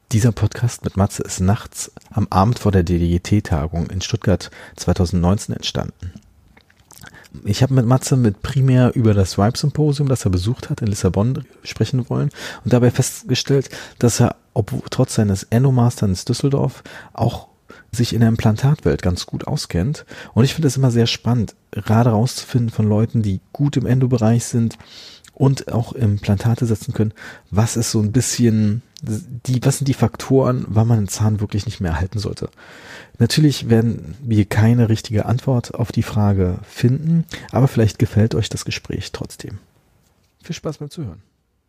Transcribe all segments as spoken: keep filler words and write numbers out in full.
Dieser Podcast mit Matze ist nachts am Abend vor der D D G T-Tagung in Stuttgart zwanzig neunzehn entstanden. Ich habe mit Matze mit primär über das Ripe-Symposium, das er besucht hat, in Lissabon sprechen wollen und dabei festgestellt, dass er, obwohl trotz seines Endomasters in Düsseldorf, auch sich in der Implantatwelt ganz gut auskennt. Und ich finde es immer sehr spannend, gerade rauszufinden von Leuten, die gut im Endobereich sind und auch Implantate setzen können, was ist so ein bisschen, die, was sind die Faktoren, wann man einen Zahn wirklich nicht mehr erhalten sollte. Natürlich werden wir keine richtige Antwort auf die Frage finden, aber vielleicht gefällt euch das Gespräch trotzdem. Viel Spaß beim Zuhören.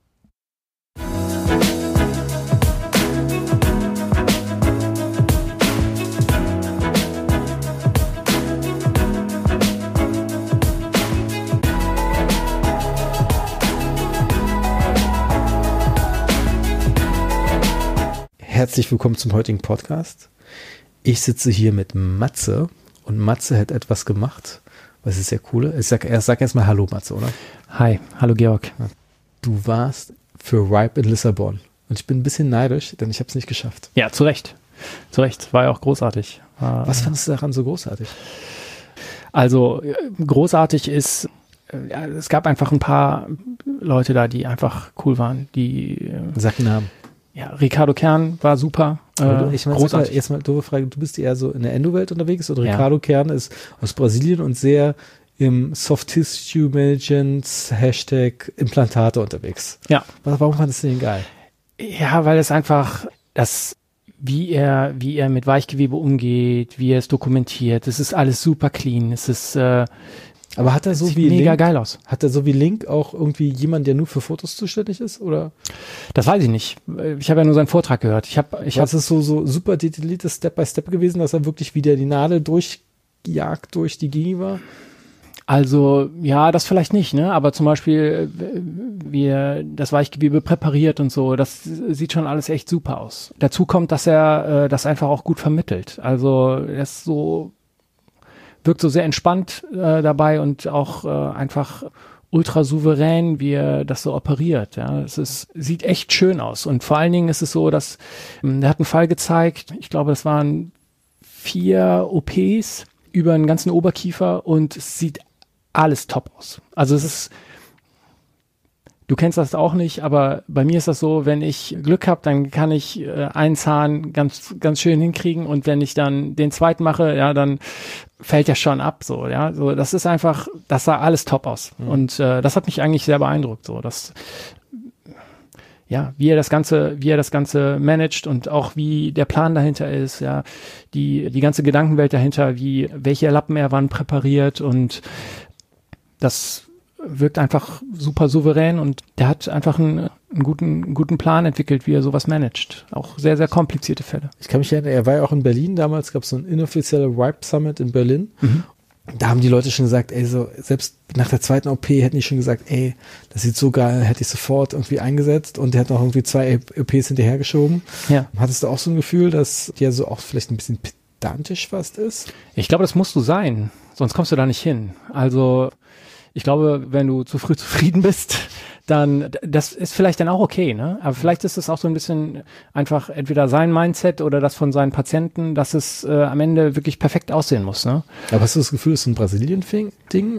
Herzlich willkommen zum heutigen Podcast. Ich sitze hier mit Matze und Matze hat etwas gemacht, was ist sehr cool. Ich sag erst, sag erst mal Hallo Matze, oder? Hi, hallo Georg. Du warst für Ripe in Lissabon und ich bin ein bisschen neidisch, denn ich habe es nicht geschafft. Ja, zu Recht. Zu Recht, war ja auch großartig. War, was fandest du daran so großartig? Also großartig ist, ja, es gab einfach ein paar Leute da, die einfach cool waren. Die Sag den Namen. Ja, Ricardo Kern war super. Äh, ich meine, großartig. Mal, jetzt mal doofe Frage, du bist eher so in der Endo-Welt unterwegs und ja. Ricardo Kern ist aus Brasilien und sehr im Soft Tissue Management Hashtag Implantate unterwegs. Ja. Warum fandest du den geil? Ja, weil es einfach das, wie er, wie er mit Weichgewebe umgeht, wie er es dokumentiert, es ist alles super clean. Es ist äh, Aber hat er so sieht wie mega Link, geil aus. Hat er so wie Link auch irgendwie jemand, der nur für Fotos zuständig ist, oder? Das weiß ich nicht. Ich habe ja nur seinen Vortrag gehört. Ich habe, ich habe. Das ist so so super detailliertes Step by Step gewesen, dass er wirklich wieder die Nadel durchjagt durch die Gigi war. Also ja, das vielleicht nicht, ne? Aber zum Beispiel, wie er das Weichgewebe präpariert und so, das sieht schon alles echt super aus. Dazu kommt, dass er äh, das einfach auch gut vermittelt. Also er ist so wirkt so sehr entspannt äh, dabei und auch äh, einfach ultra souverän, wie er das so operiert. Ja, es ist, sieht echt schön aus. Und vor allen Dingen ist es so, dass ähm, er hat einen Fall gezeigt, ich glaube, das waren vier O Ps über den ganzen Oberkiefer und es sieht alles top aus. Also es ist, du kennst das auch nicht, aber bei mir ist das so, wenn ich Glück habe, dann kann ich äh, einen Zahn ganz ganz schön hinkriegen und wenn ich dann den zweiten mache, ja, dann fällt ja schon ab, so, ja, so, das ist einfach, das sah alles top aus mhm. und äh, das hat mich eigentlich sehr beeindruckt, so, dass, ja, wie er das Ganze, wie er das Ganze managt und auch wie der Plan dahinter ist, ja, die die ganze Gedankenwelt dahinter, wie welche Lappen er wann präpariert und das wirkt einfach super souverän und der hat einfach einen, einen guten, einen guten Plan entwickelt, wie er sowas managt. Auch sehr, sehr komplizierte Fälle. Ich kann mich erinnern, er war ja auch in Berlin damals, gab es so ein inoffizielle Ripe Summit in Berlin. Mhm. Da haben die Leute schon gesagt, ey, so selbst nach der zweiten O P hätten die schon gesagt, ey, das sieht so geil, hätte ich sofort irgendwie eingesetzt und der hat noch irgendwie zwei O Ps hinterhergeschoben. Ja. Hattest du auch so ein Gefühl, dass der so auch vielleicht ein bisschen pedantisch fast ist? Ich glaube, das musst du sein, sonst kommst du da nicht hin. Also ich glaube, wenn du zu früh zufrieden bist, dann, das ist vielleicht dann auch okay, ne? Aber vielleicht ist es auch so ein bisschen einfach entweder sein Mindset oder das von seinen Patienten, dass es äh, am Ende wirklich perfekt aussehen muss, ne? Aber hast du das Gefühl, es ist ein Brasilien-Ding?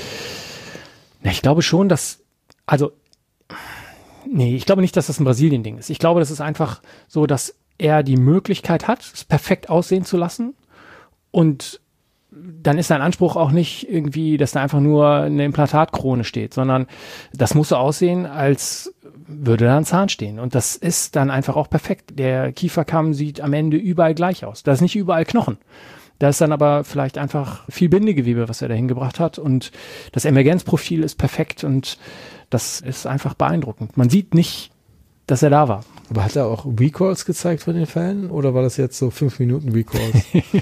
Na, ich glaube schon, dass, also, nee, ich glaube nicht, dass das ein Brasilien-Ding ist. Ich glaube, das ist einfach so, dass er die Möglichkeit hat, es perfekt aussehen zu lassen und dann ist dein Anspruch auch nicht irgendwie, dass da einfach nur eine Implantatkrone steht, sondern das muss so aussehen, als würde da ein Zahn stehen. Und das ist dann einfach auch perfekt. Der Kieferkamm sieht am Ende überall gleich aus. Da ist nicht überall Knochen. Da ist dann aber vielleicht einfach viel Bindegewebe, was er da hingebracht hat. Und das Emergenzprofil ist perfekt und das ist einfach beeindruckend. Man sieht nicht, dass er da war. Aber hat er auch Recalls gezeigt von den Fällen? Oder war das jetzt so fünf Minuten Recalls?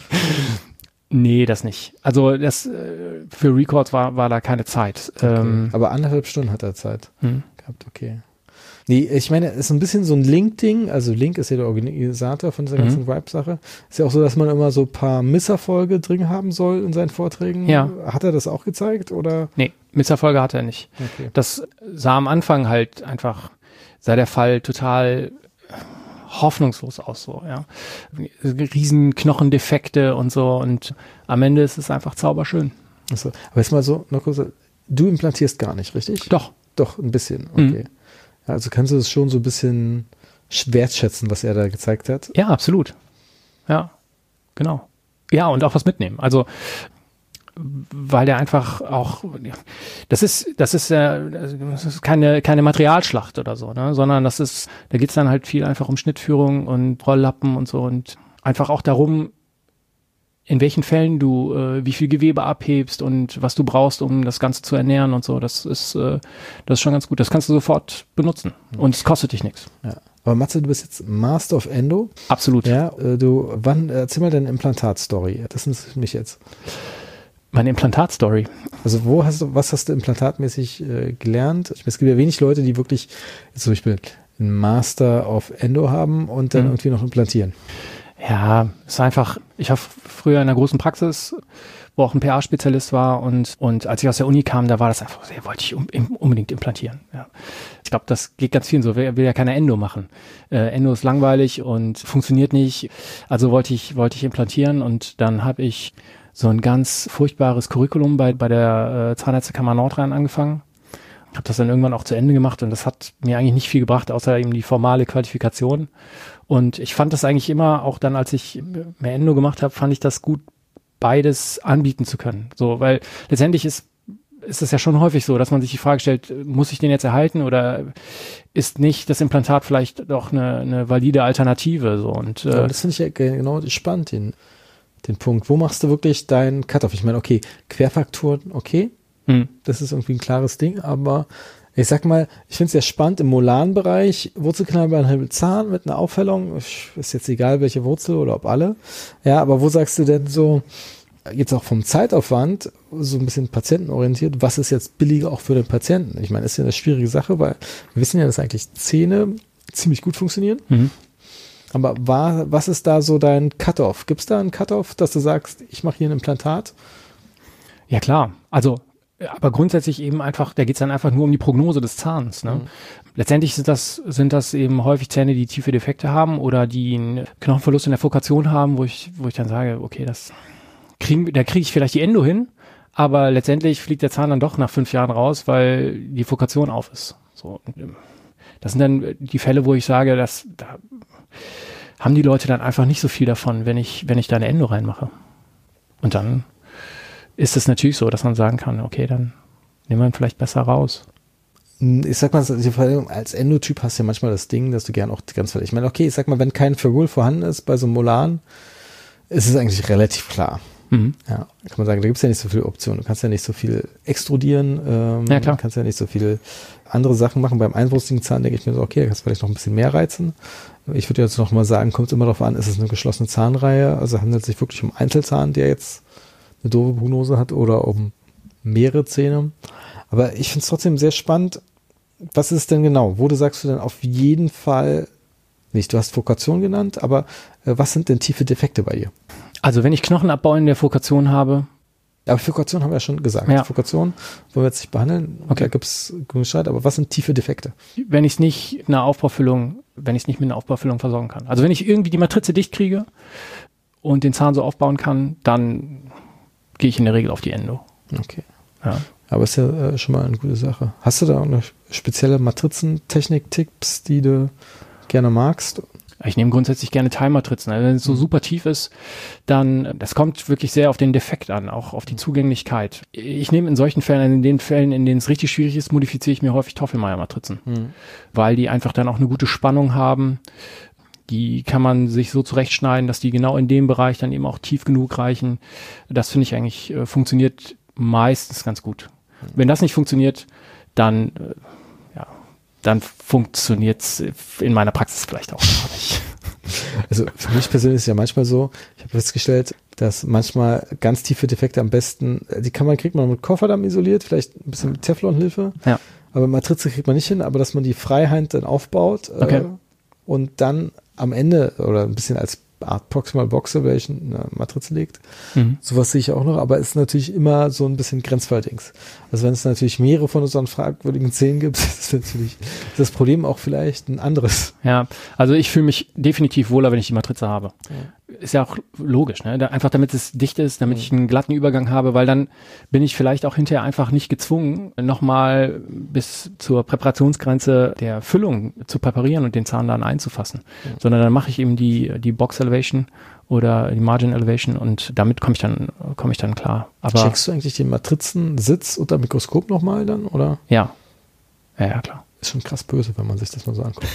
Nee, das nicht. Also das äh, für Records war war da keine Zeit. Okay. Ähm, Aber anderthalb Stunden hat er Zeit hm. gehabt, okay. Nee, ich meine, es ist ein bisschen so ein Link-Ding. Also Link ist ja der Organisator von dieser mhm. ganzen Ripe-Sache. Ist ja auch so, dass man immer so ein paar Misserfolge drin haben soll in seinen Vorträgen. Ja. Hat er das auch gezeigt, oder? Nee, Misserfolge hat er nicht. Okay. Das sah am Anfang halt einfach, sah der Fall total hoffnungslos aus, so, ja. Riesen Knochendefekte und so und am Ende ist es einfach zauberschön. Also, aber jetzt mal so, noch kurz, du implantierst gar nicht, richtig? Doch. Doch, ein bisschen, okay. Mhm. Ja, also kannst du das schon so ein bisschen wertschätzen, was er da gezeigt hat? Ja, absolut. Ja, genau. Ja, und auch was mitnehmen. Also, weil der einfach auch, das ist, das ist, äh, das ist keine, keine Materialschlacht oder so, ne, sondern das ist, da geht's dann halt viel einfach um Schnittführung und Rolllappen und so und einfach auch darum, in welchen Fällen du äh, wie viel Gewebe abhebst und was du brauchst, um das Ganze zu ernähren und so. Das ist, äh, das ist schon ganz gut. Das kannst du sofort benutzen und es kostet dich nichts. Ja. Aber Matze, du bist jetzt Master of Endo. Absolut. Ja, du, wann, erzähl mal deine Implantat-Story. Das interessiert mich jetzt. Meine Implantat-Story. Also wo hast du, was hast du implantatmäßig äh, gelernt? Ich meine, es gibt ja wenig Leute, die wirklich jetzt zum Beispiel einen Master of Endo haben und dann mhm. irgendwie noch implantieren. Ja, es ist einfach, ich habe früher in einer großen Praxis, wo auch ein P A-Spezialist war und und als ich aus der Uni kam, da war das einfach, ja, wollte ich um, unbedingt implantieren. Ja. Ich glaube, das geht ganz vielen so, wer will ja keine Endo machen. Äh, Endo ist langweilig und funktioniert nicht, also wollte ich wollte ich implantieren und dann habe ich so ein ganz furchtbares Curriculum bei bei der äh, Zahnärztekammer Nordrhein angefangen. Habe das dann irgendwann auch zu Ende gemacht und das hat mir eigentlich nicht viel gebracht, außer eben die formale Qualifikation. Und ich fand das eigentlich immer, auch dann, als ich mehr Endo gemacht habe, fand ich das gut, beides anbieten zu können. So, weil letztendlich ist ist es ja schon häufig so, dass man sich die Frage stellt, muss ich den jetzt erhalten oder ist nicht das Implantat vielleicht doch eine, eine valide Alternative? So und äh, ja, das finde ich ja genau spannend, den, den Punkt. Wo machst du wirklich deinen Cut-off? Ich meine, okay, Querfrakturen, okay, hm. das ist irgendwie ein klares Ding, aber ich sag mal, ich finde es sehr spannend im molaren Bereich, Wurzelkanalbein, Zahn mit einer Aufhellung, ist jetzt egal, welche Wurzel oder ob alle. Ja, aber wo sagst du denn so, jetzt auch vom Zeitaufwand, so ein bisschen patientenorientiert, was ist jetzt billiger auch für den Patienten? Ich meine, das ist ja eine schwierige Sache, weil wir wissen ja, dass eigentlich Zähne ziemlich gut funktionieren. Mhm. Aber war, was ist da so dein Cut-off? Gibt es da einen Cut-off, dass du sagst, ich mache hier ein Implantat? Ja, klar. Also aber grundsätzlich eben einfach, da geht es dann einfach nur um die Prognose des Zahns. Ne? Mhm. Letztendlich sind das, sind das eben häufig Zähne, die tiefe Defekte haben oder die einen Knochenverlust in der Fokation haben, wo ich, wo ich dann sage, okay, das kriegen, da kriege ich vielleicht die Endo hin, aber letztendlich fliegt der Zahn dann doch nach fünf Jahren raus, weil die Fokation auf ist. So, das sind dann die Fälle, wo ich sage, dass da haben die Leute dann einfach nicht so viel davon, wenn ich, wenn ich da eine Endo reinmache. Und dann ist es natürlich so, dass man sagen kann, okay, dann nehmen wir ihn vielleicht besser raus. Ich sag mal, als Endotyp hast du ja manchmal das Ding, dass du gern auch ganz, ich meine, okay, ich sag mal, wenn kein Ferrule vorhanden ist bei so einem Molaren, ist es eigentlich relativ klar. Mhm. Ja, kann man sagen, da gibt es ja nicht so viele Optionen. Du kannst ja nicht so viel extrudieren, ähm, ja, klar. Du kannst ja nicht so viele andere Sachen machen. Beim einwurstigen Zahn denke ich mir so, okay, da kannst du vielleicht noch ein bisschen mehr reizen. Ich würde jetzt noch mal sagen, kommt immer darauf an, ist es eine geschlossene Zahnreihe, also handelt es sich wirklich um Einzelzahn, der jetzt eine doofe Prognose hat oder um mehrere Zähne. Aber ich finde es trotzdem sehr spannend. Was ist es denn genau? Wo du sagst du denn auf jeden Fall nicht? Du hast Fokation genannt, aber äh, was sind denn tiefe Defekte bei dir? Also wenn ich Knochenabbau in der Fokation habe. Aber Fokation haben wir ja schon gesagt. Ja. Fokation wollen wir jetzt nicht behandeln. Okay. Da gibt es genug Streit. Aber was sind tiefe Defekte? Wenn ich es nicht in einer Aufbaufüllung, wenn ich es nicht mit einer Aufbaufüllung versorgen kann. Also wenn ich irgendwie die Matrize dicht kriege und den Zahn so aufbauen kann, dann gehe ich in der Regel auf die Endo. Okay. Ja. Aber ist ja äh, schon mal eine gute Sache. Hast du da auch eine spezielle Matrizentechnik-Tipps, die du gerne magst? Ich nehme grundsätzlich gerne Teilmatrizen. Also wenn es so super tief ist, dann, das kommt wirklich sehr auf den Defekt an, auch auf die Zugänglichkeit. Ich nehme in solchen Fällen, in den Fällen, in denen es richtig schwierig ist, modifiziere ich mir häufig Toffelmeier-Matrizen. Mhm. Weil die einfach dann auch eine gute Spannung haben. Die kann man sich so zurechtschneiden, dass die genau in dem Bereich dann eben auch tief genug reichen. Das finde ich eigentlich, äh, funktioniert meistens ganz gut. Mhm. Wenn das nicht funktioniert, dann, äh, ja, dann funktioniert es in meiner Praxis vielleicht auch gar nicht. Also für mich persönlich ist es ja manchmal so, ich habe festgestellt, dass manchmal ganz tiefe Defekte am besten, die kann man, kriegt man mit Kofferdamm isoliert, vielleicht ein bisschen mit Teflonhilfe, ja. Aber Matrize kriegt man nicht hin, aber dass man die Freihand dann aufbaut okay. äh, und dann am Ende oder ein bisschen als Art Proximal Box Elevation eine Matrize legt. Mhm. Sowas sehe ich auch noch, aber ist natürlich immer so ein bisschen Grenzfalldings. Also wenn es natürlich mehrere von unseren fragwürdigen Zähnen gibt, ist natürlich das Problem auch vielleicht ein anderes. Ja, also ich fühle mich definitiv wohler, wenn ich die Matrize habe. Ja. Ist ja auch logisch, ne? Da, einfach damit es dicht ist, damit mhm. ich einen glatten Übergang habe, weil dann bin ich vielleicht auch hinterher einfach nicht gezwungen, nochmal bis zur Präparationsgrenze der Füllung zu präparieren und den Zahn dann einzufassen, mhm. sondern dann mache ich eben die, die Box Elevation oder die Margin Elevation und damit komme ich dann komme ich dann klar. Aber checkst du eigentlich den Matrizensitz unter dem Mikroskop nochmal dann, oder? Ja. Ja, ja, klar. Ist schon krass böse, wenn man sich das mal so anguckt.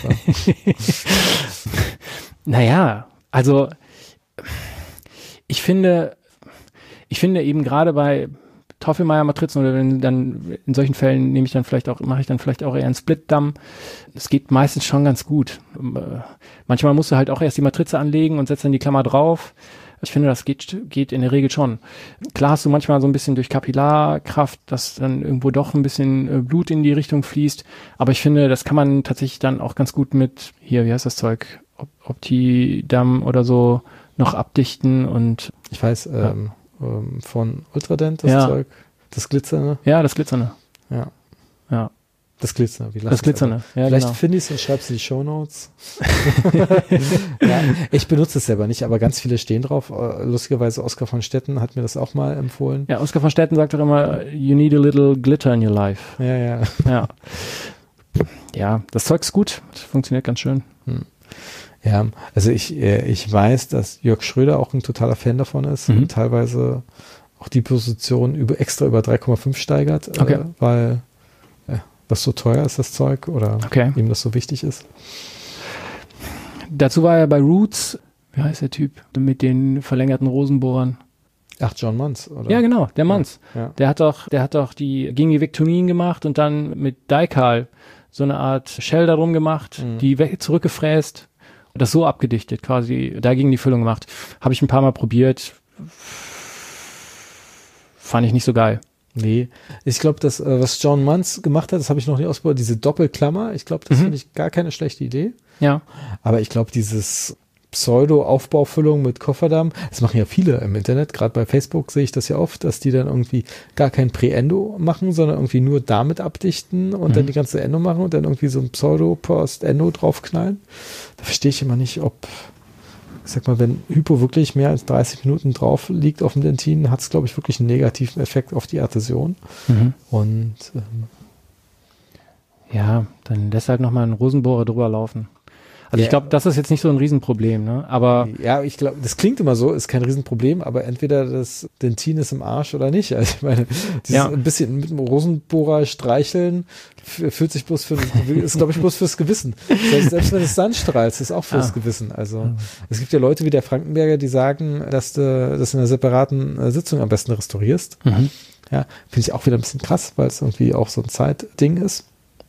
Naja, also ich finde, ich finde eben gerade bei Toffelmeier-Matrizen oder wenn dann in solchen Fällen nehme ich dann vielleicht auch, mache ich dann vielleicht auch eher einen Splitdamm. Es geht meistens schon ganz gut. Manchmal musst du halt auch erst die Matrize anlegen und setzt dann die Klammer drauf. Ich finde, das geht, geht in der Regel schon. Klar hast du manchmal so ein bisschen durch Kapillarkraft, dass dann irgendwo doch ein bisschen Blut in die Richtung fließt. Aber ich finde, das kann man tatsächlich dann auch ganz gut mit, hier, wie heißt das Zeug? Optidamm oder so noch abdichten und ich weiß, ja. ähm, ähm, von Ultradent das ja. Zeug, das Glitzernde. Ja, das Glitzernde. Ja. Ja. Das Glitzernde, wie Das Glitzernde, ja, vielleicht genau. finde ich es und schreib's in die Shownotes. Ja, ich benutze es selber nicht, aber ganz viele stehen drauf. Lustigerweise Oskar von Stetten hat mir das auch mal empfohlen. Ja, Oskar von Stetten sagt doch immer, you need a little glitter in your life. Ja, ja. Ja, ja, das Zeug ist gut, das funktioniert ganz schön. Hm. Ja, also ich, ich weiß, dass Jörg Schröder auch ein totaler Fan davon ist mhm. und teilweise auch die Position über, extra über drei Komma fünf steigert, okay. äh, weil äh, das so teuer ist, das Zeug, oder okay. ihm das so wichtig ist. Dazu war er bei Roots, wie heißt der Typ, mit den verlängerten Rosenbohrern? Ach, John Munz, oder? Ja, genau, der Munz. Ja, ja. Der hat doch, der hat doch die Gingivektomien gemacht und dann mit Daikal so eine Art Shell darum gemacht, mhm. die weg, zurückgefräst. Das so abgedichtet quasi, dagegen die Füllung gemacht. Habe ich ein paar Mal probiert. Fand ich nicht so geil. Nee, ich glaube, das, was John Munz gemacht hat, das habe ich noch nie ausprobiert, diese Doppelklammer, ich glaube, das mhm. finde ich gar keine schlechte Idee. Ja. Aber ich glaube, dieses Pseudo-Aufbaufüllung mit Kofferdamm, das machen ja viele im Internet, gerade bei Facebook sehe ich das ja oft, dass die dann irgendwie gar kein Prä-Endo machen, sondern irgendwie nur damit abdichten und mhm. dann die ganze Endo machen und dann irgendwie so ein Pseudo-Post-Endo draufknallen. Da verstehe ich immer nicht, ob, ich sag mal, wenn Hypo wirklich mehr als dreißig Minuten drauf liegt auf dem Dentin, hat es, glaube ich, wirklich einen negativen Effekt auf die Adhäsion. Mhm. Und ähm, ja, dann lässt halt nochmal einen Rosenbohrer drüber laufen. Also ja. ich glaube, das ist jetzt nicht so ein Riesenproblem, ne? Aber ja, ich glaube, das klingt immer so, ist kein Riesenproblem, aber entweder das Dentin ist im Arsch oder nicht. Also ich meine, dieses ja. ein bisschen mit dem Rosenbohrer streicheln fühlt sich bloß für, ist glaube ich bloß fürs Gewissen. Selbst, selbst wenn es Sand strahlt, ist auch fürs ah. Gewissen. Also ah. es gibt ja Leute wie der Frankenberger, die sagen, dass du das in einer separaten Sitzung am besten restaurierst. Mhm. Ja, finde ich auch wieder ein bisschen krass, weil es irgendwie auch so ein Zeitding ist.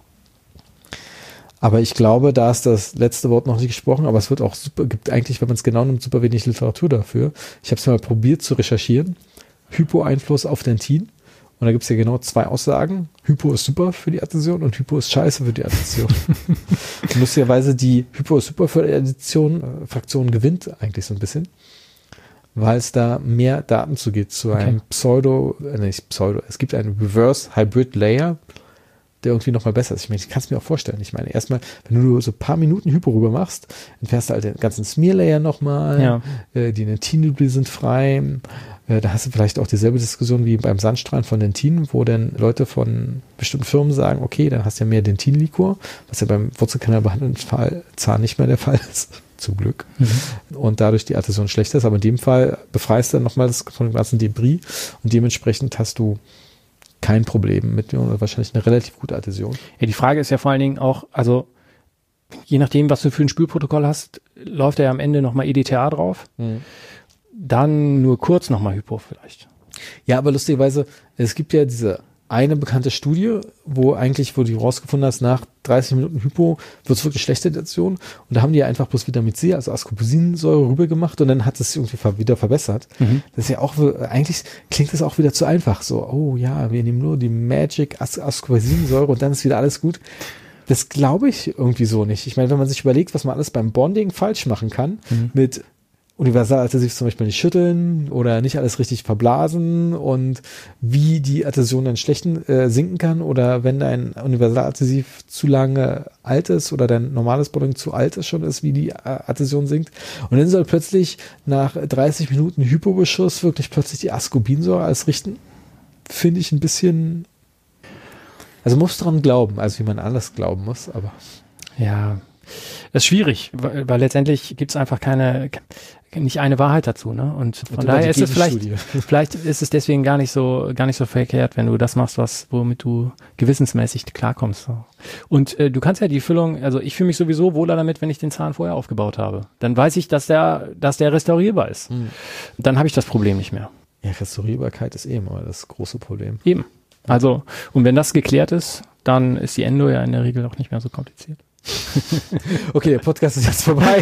Aber ich glaube, da ist das letzte Wort noch nicht gesprochen, aber es wird auch super, gibt eigentlich, wenn man es genau nimmt, super wenig Literatur dafür. Ich habe es mal probiert zu recherchieren. Hypo-Einfluss auf Dentin. Und da gibt es ja genau zwei Aussagen. Hypo ist super für die Adhäsion und Hypo ist scheiße für die Adhäsion. Und lustigerweise die Hypo ist super für die Adhäsion, äh, Fraktion gewinnt eigentlich so ein bisschen, weil es da mehr Daten zugeht zu okay. einem Pseudo, äh, nicht Pseudo, es gibt einen Reverse Hybrid Layer, der irgendwie nochmal besser ist. Ich meine, ich kann es mir auch vorstellen. Ich meine, erstmal, wenn du nur so ein paar Minuten Hypo rüber machst, entfährst du halt den ganzen Smear-Layer nochmal, ja. äh, die Dentin-Nübel sind frei, äh, da hast du vielleicht auch dieselbe Diskussion wie beim Sandstrahlen von Dentin, wo dann Leute von bestimmten Firmen sagen, okay, dann hast du ja mehr Dentin-Liquor, was ja beim Wurzelkanal behandelten Fall Zahn nicht mehr der Fall ist. Zum Glück. Mhm. Und dadurch die Adhäsion schlechter ist. Aber in dem Fall befreist du dann nochmal das von dem ganzen Debris und dementsprechend hast du kein Problem mit, oder wahrscheinlich eine relativ gute Adhäsion. Ja, die Frage ist ja vor allen Dingen auch, also je nachdem, was du für ein Spülprotokoll hast, läuft ja am Ende nochmal E D T A drauf. Mhm. Dann nur kurz nochmal Hypo vielleicht. Ja, aber lustigerweise, es gibt ja diese eine bekannte Studie, wo eigentlich, wo du rausgefunden hast, nach dreißig Minuten Hypo wird es wirklich schlechte Adhäsion. Und da haben die ja einfach bloß Vitamin C, also Ascorbicinsäure rüber gemacht und dann hat es irgendwie wieder verbessert. Mhm. Das ist ja auch, eigentlich klingt das auch wieder zu einfach. So, oh ja, wir nehmen nur die Magic As- Ascorbicinsäure und dann ist wieder alles gut. Das glaube ich irgendwie so nicht. Ich meine, wenn man sich überlegt, was man alles beim Bonding falsch machen kann, mhm. mit universaladhesiv zum Beispiel nicht schütteln oder nicht alles richtig verblasen und wie die Adhäsion dann schlechten äh, sinken kann oder wenn dein Universaladhesiv zu lange alt ist oder dein normales Produkt zu alt ist schon ist, wie die äh, Adhäsion sinkt. Und dann soll plötzlich nach dreißig Minuten Hypobeschuss wirklich plötzlich die Ascorbinsäure alles richten. Finde ich ein bisschen, also muss dran glauben, also wie man alles glauben muss, aber. Ja, das ist schwierig, weil, weil letztendlich gibt es einfach keine, nicht eine Wahrheit dazu, ne? Und von und daher ist es vielleicht, vielleicht ist es deswegen gar nicht so, gar nicht so verkehrt, wenn du das machst, was, womit du gewissensmäßig klarkommst. So. Und äh, du kannst ja die Füllung, also ich fühle mich sowieso wohler damit, wenn ich den Zahn vorher aufgebaut habe. Dann weiß ich, dass der, dass der restaurierbar ist. Mhm. Dann habe ich das Problem nicht mehr. Ja, Restaurierbarkeit ist eben immer das große Problem. Eben. Also, und wenn das geklärt ist, dann ist die Endo ja in der Regel auch nicht mehr so kompliziert. Okay, der Podcast ist jetzt vorbei.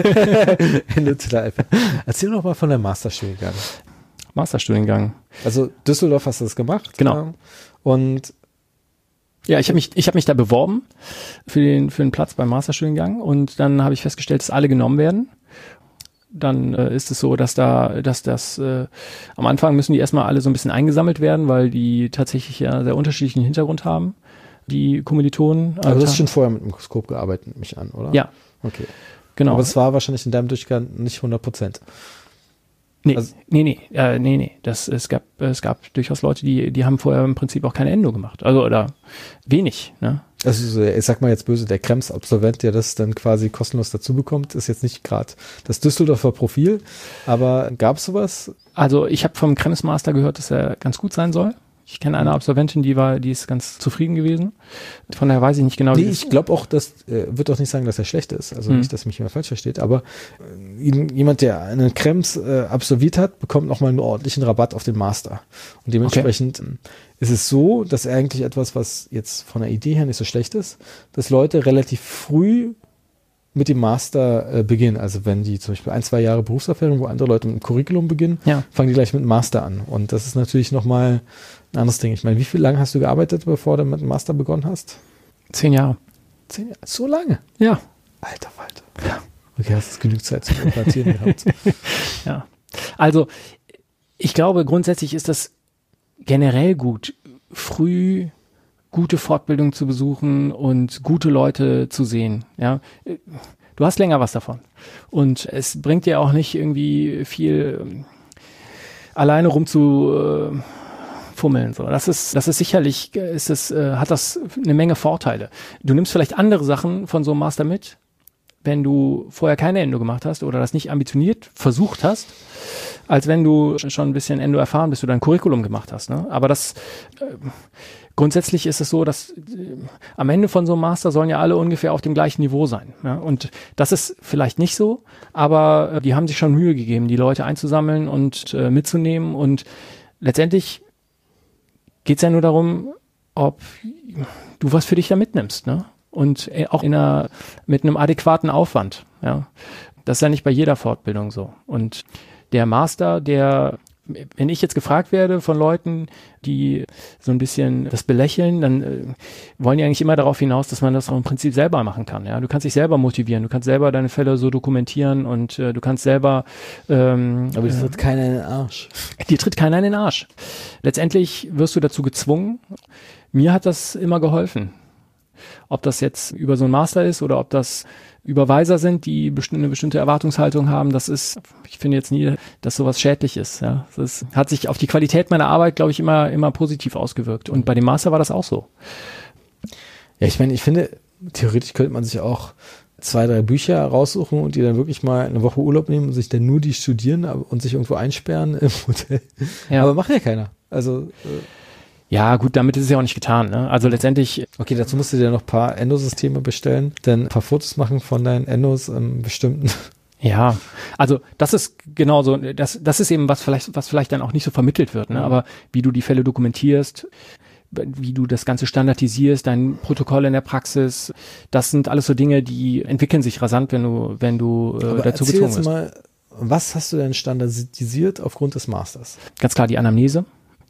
Ende Live. Erzähl doch mal von der Masterstudiengang. Masterstudiengang. Also Düsseldorf hast du das gemacht. Genau. Und ja, ich habe mich, ich habe mich da beworben für den, für den Platz beim Masterstudiengang und dann habe ich festgestellt, dass alle genommen werden. Dann äh, ist es so, dass da, dass das äh, am Anfang müssen die erstmal alle so ein bisschen eingesammelt werden, weil die tatsächlich ja sehr unterschiedlichen Hintergrund haben. Die Kommilitonen. Also du hast schon vorher mit dem Mikroskop gearbeitet, nehme ich an, oder? Ja. Okay. Genau. Aber es war wahrscheinlich in deinem Durchgang nicht hundert Prozent. Nee, also, nee, nee, äh, nee, nee. Das, es gab, es gab durchaus Leute, die, die haben vorher im Prinzip auch keine Endo gemacht. Also, oder wenig, ne? Also, ich sag mal jetzt böse, der Krems-Absolvent, der das dann quasi kostenlos dazu bekommt, ist jetzt nicht gerade das Düsseldorfer Profil. Aber gab es sowas? Also, ich habe vom Krems-Master gehört, dass er ganz gut sein soll. Ich kenne eine Absolventin, die war, die ist ganz zufrieden gewesen. Von daher weiß ich nicht genau. Nee, ich glaube auch, dass, äh, wird auch nicht sagen, dass er schlecht ist. Also hm. nicht, dass mich jemand falsch versteht, aber äh, jemand, der einen Krems äh, absolviert hat, bekommt nochmal einen ordentlichen Rabatt auf den Master. Und dementsprechend okay. ist es so, dass eigentlich etwas, was jetzt von der Idee her nicht so schlecht ist, dass Leute relativ früh mit dem Master äh, beginnen. Also wenn die zum Beispiel ein, zwei Jahre Berufserfahrung, wo andere Leute mit dem Curriculum beginnen, ja. fangen die gleich mit dem Master an. Und das ist natürlich nochmal ein anderes Ding. Ich meine, wie viel lange hast du gearbeitet, bevor du mit dem Master begonnen hast? Zehn Jahre. Zehn Jahre? So lange? Ja. Alter Falter. Ja. Okay, hast du genug Zeit zu implantieren gehabt. Ja. Also, ich glaube, grundsätzlich ist das generell gut, früh gute Fortbildung zu besuchen und gute Leute zu sehen. Ja, du hast länger was davon. Und es bringt dir auch nicht irgendwie viel ähm, alleine rum zu äh, fummeln. So, das ist, das ist sicherlich, ist es, äh, hat das eine Menge Vorteile. Du nimmst vielleicht andere Sachen von so einem Master mit, wenn du vorher keine Endo gemacht hast oder das nicht ambitioniert versucht hast, als wenn du schon ein bisschen Endo erfahren bist oder ein Curriculum gemacht hast. Ne? Aber das äh, grundsätzlich ist es so, dass äh, am Ende von so einem Master sollen ja alle ungefähr auf dem gleichen Niveau sein. Ja? Und das ist vielleicht nicht so, aber äh, die haben sich schon Mühe gegeben, die Leute einzusammeln und äh, mitzunehmen. Und letztendlich geht es ja nur darum, ob du was für dich da mitnimmst, ne? Und auch in einer, mit einem adäquaten Aufwand. Ja, das ist ja nicht bei jeder Fortbildung so. Und der Master, der, wenn ich jetzt gefragt werde von Leuten, die so ein bisschen das belächeln, dann äh, wollen die eigentlich immer darauf hinaus, dass man das auch im Prinzip selber machen kann. Ja, du kannst dich selber motivieren, du kannst selber deine Fälle so dokumentieren und äh, du kannst selber. Ähm, Aber dir tritt keiner in den Arsch. Dir tritt keiner in den Arsch. Letztendlich wirst du dazu gezwungen. Mir hat das immer geholfen. Ob das jetzt über so ein Master ist oder ob das Überweiser sind, die besti- eine bestimmte Erwartungshaltung haben, das ist, ich finde jetzt nie, dass sowas schädlich ist. Ja, das ist, hat sich auf die Qualität meiner Arbeit, glaube ich, immer immer positiv ausgewirkt. Und bei dem Master war das auch so. Ja, ich meine, ich finde, theoretisch könnte man sich auch zwei, drei Bücher raussuchen und die dann wirklich mal eine Woche Urlaub nehmen und sich dann nur die studieren und sich irgendwo einsperren im Hotel. Ja. Aber macht ja keiner. Also äh Ja, gut, damit ist es ja auch nicht getan. Ne? Also letztendlich. Okay, dazu musst du dir noch ein paar Endosysteme bestellen, dann ein paar Fotos machen von deinen Endos im bestimmten. Ja, also das ist genau so, das, das ist eben was vielleicht, was vielleicht dann auch nicht so vermittelt wird, ne? Mhm. Aber wie du die Fälle dokumentierst, wie du das Ganze standardisierst, dein Protokoll in der Praxis, das sind alles so Dinge, die entwickeln sich rasant, wenn du, wenn du äh, Aber dazu erzähl gezwungen jetzt bist. Mal, was hast du denn standardisiert aufgrund des Masters? Ganz klar die Anamnese.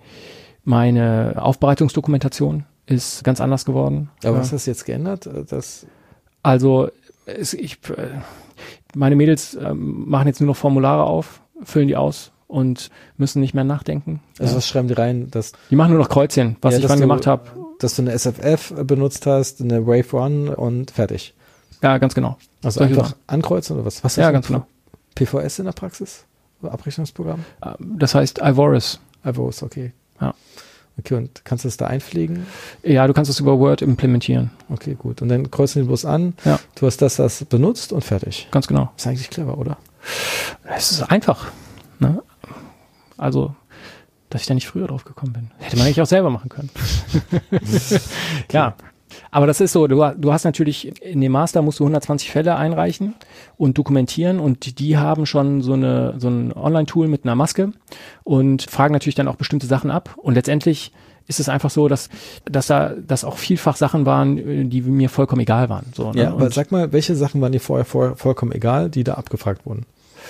Meine Aufbereitungsdokumentation ist ganz anders geworden. Aber ja. was hast du jetzt geändert? Das also es, ich, meine Mädels ähm, machen jetzt nur noch Formulare auf, füllen die aus und müssen nicht mehr nachdenken. Also ja. was schreiben die rein? Dass, die machen nur noch Kreuzchen, was ja, ich wann du, gemacht habe. Dass du eine S F F benutzt hast, eine Wave One und fertig. Ja, ganz genau. Also Solche einfach Sachen. ankreuzen oder was? Was Ja, hast ganz du genau. P V S in der Praxis? Abrechnungsprogramm? Das heißt Ivoris. Ivoris, okay. Ja. Okay, und kannst du das da einpflegen? Ja, du kannst es über Word implementieren. Okay, gut. Und dann kreuzen die bloß an. Ja. Du hast das, das benutzt und fertig. Ganz genau. Ist eigentlich clever, oder? Es ist einfach. Ne? Also, dass ich da nicht früher drauf gekommen bin. Hätte man eigentlich auch selber machen können. Okay. Ja. Aber das ist so, du, du hast natürlich, in dem Master musst du hundertzwanzig Fälle einreichen und dokumentieren und die haben schon so eine so ein Online-Tool mit einer Maske und fragen natürlich dann auch bestimmte Sachen ab und letztendlich ist es einfach so, dass, dass da, dass auch vielfach Sachen waren, die mir vollkommen egal waren. So, ne? Ja, aber und sag mal, welche Sachen waren dir vorher, vorher vollkommen egal, die da abgefragt wurden?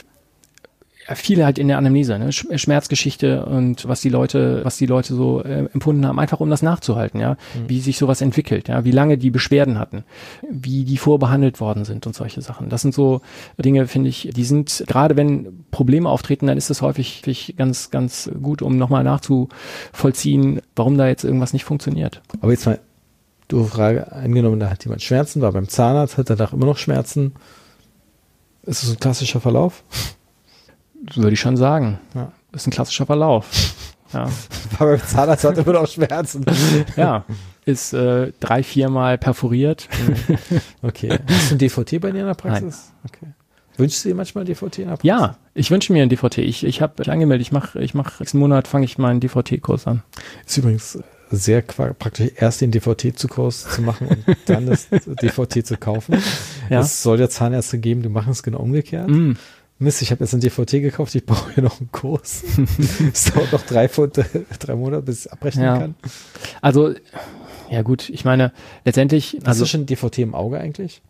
Viele halt in der Anamnese, ne? Schmerzgeschichte und was die Leute, was die Leute so äh, empfunden haben, einfach um das nachzuhalten, ja, mhm. wie sich sowas entwickelt, ja, wie lange die Beschwerden hatten, wie die vorbehandelt worden sind und solche Sachen. Das sind so Dinge, finde ich, die sind, gerade wenn Probleme auftreten, dann ist das häufig, häufig ganz, ganz gut, um nochmal nachzuvollziehen, warum da jetzt irgendwas nicht funktioniert. Aber jetzt mal, du Frage, angenommen, da hat jemand Schmerzen, war beim Zahnarzt, hat danach immer noch Schmerzen. Ist das ein klassischer Verlauf? Würde ich schon sagen. Ja. Ist ein klassischer Verlauf. Ja. War beim Zahnarzt, hat immer noch Schmerzen. Ja, ist äh, drei, viermal perforiert. Okay. Hast du ein D V T bei dir in der Praxis? Nein. Okay. Wünschst du dir manchmal D V T in der Praxis? Ja, ich wünsche mir ein D V T. Ich, ich habe mich angemeldet. Ich mache, ich mache nächsten Monat fange ich meinen D V T-Kurs an. Ist übrigens sehr praktisch, erst den D V T-Kurs zu machen und dann das D V T zu kaufen. Ja. Es soll ja Zahnärzte geben, die machen es genau umgekehrt. Mm. Mist, ich habe jetzt ein D V T gekauft, ich brauche hier noch einen Kurs. Es dauert noch drei, drei Monate, bis ich abrechnen ja. kann. Also, ja gut, ich meine, letztendlich... Hast also, du schon ein D V T im Auge eigentlich?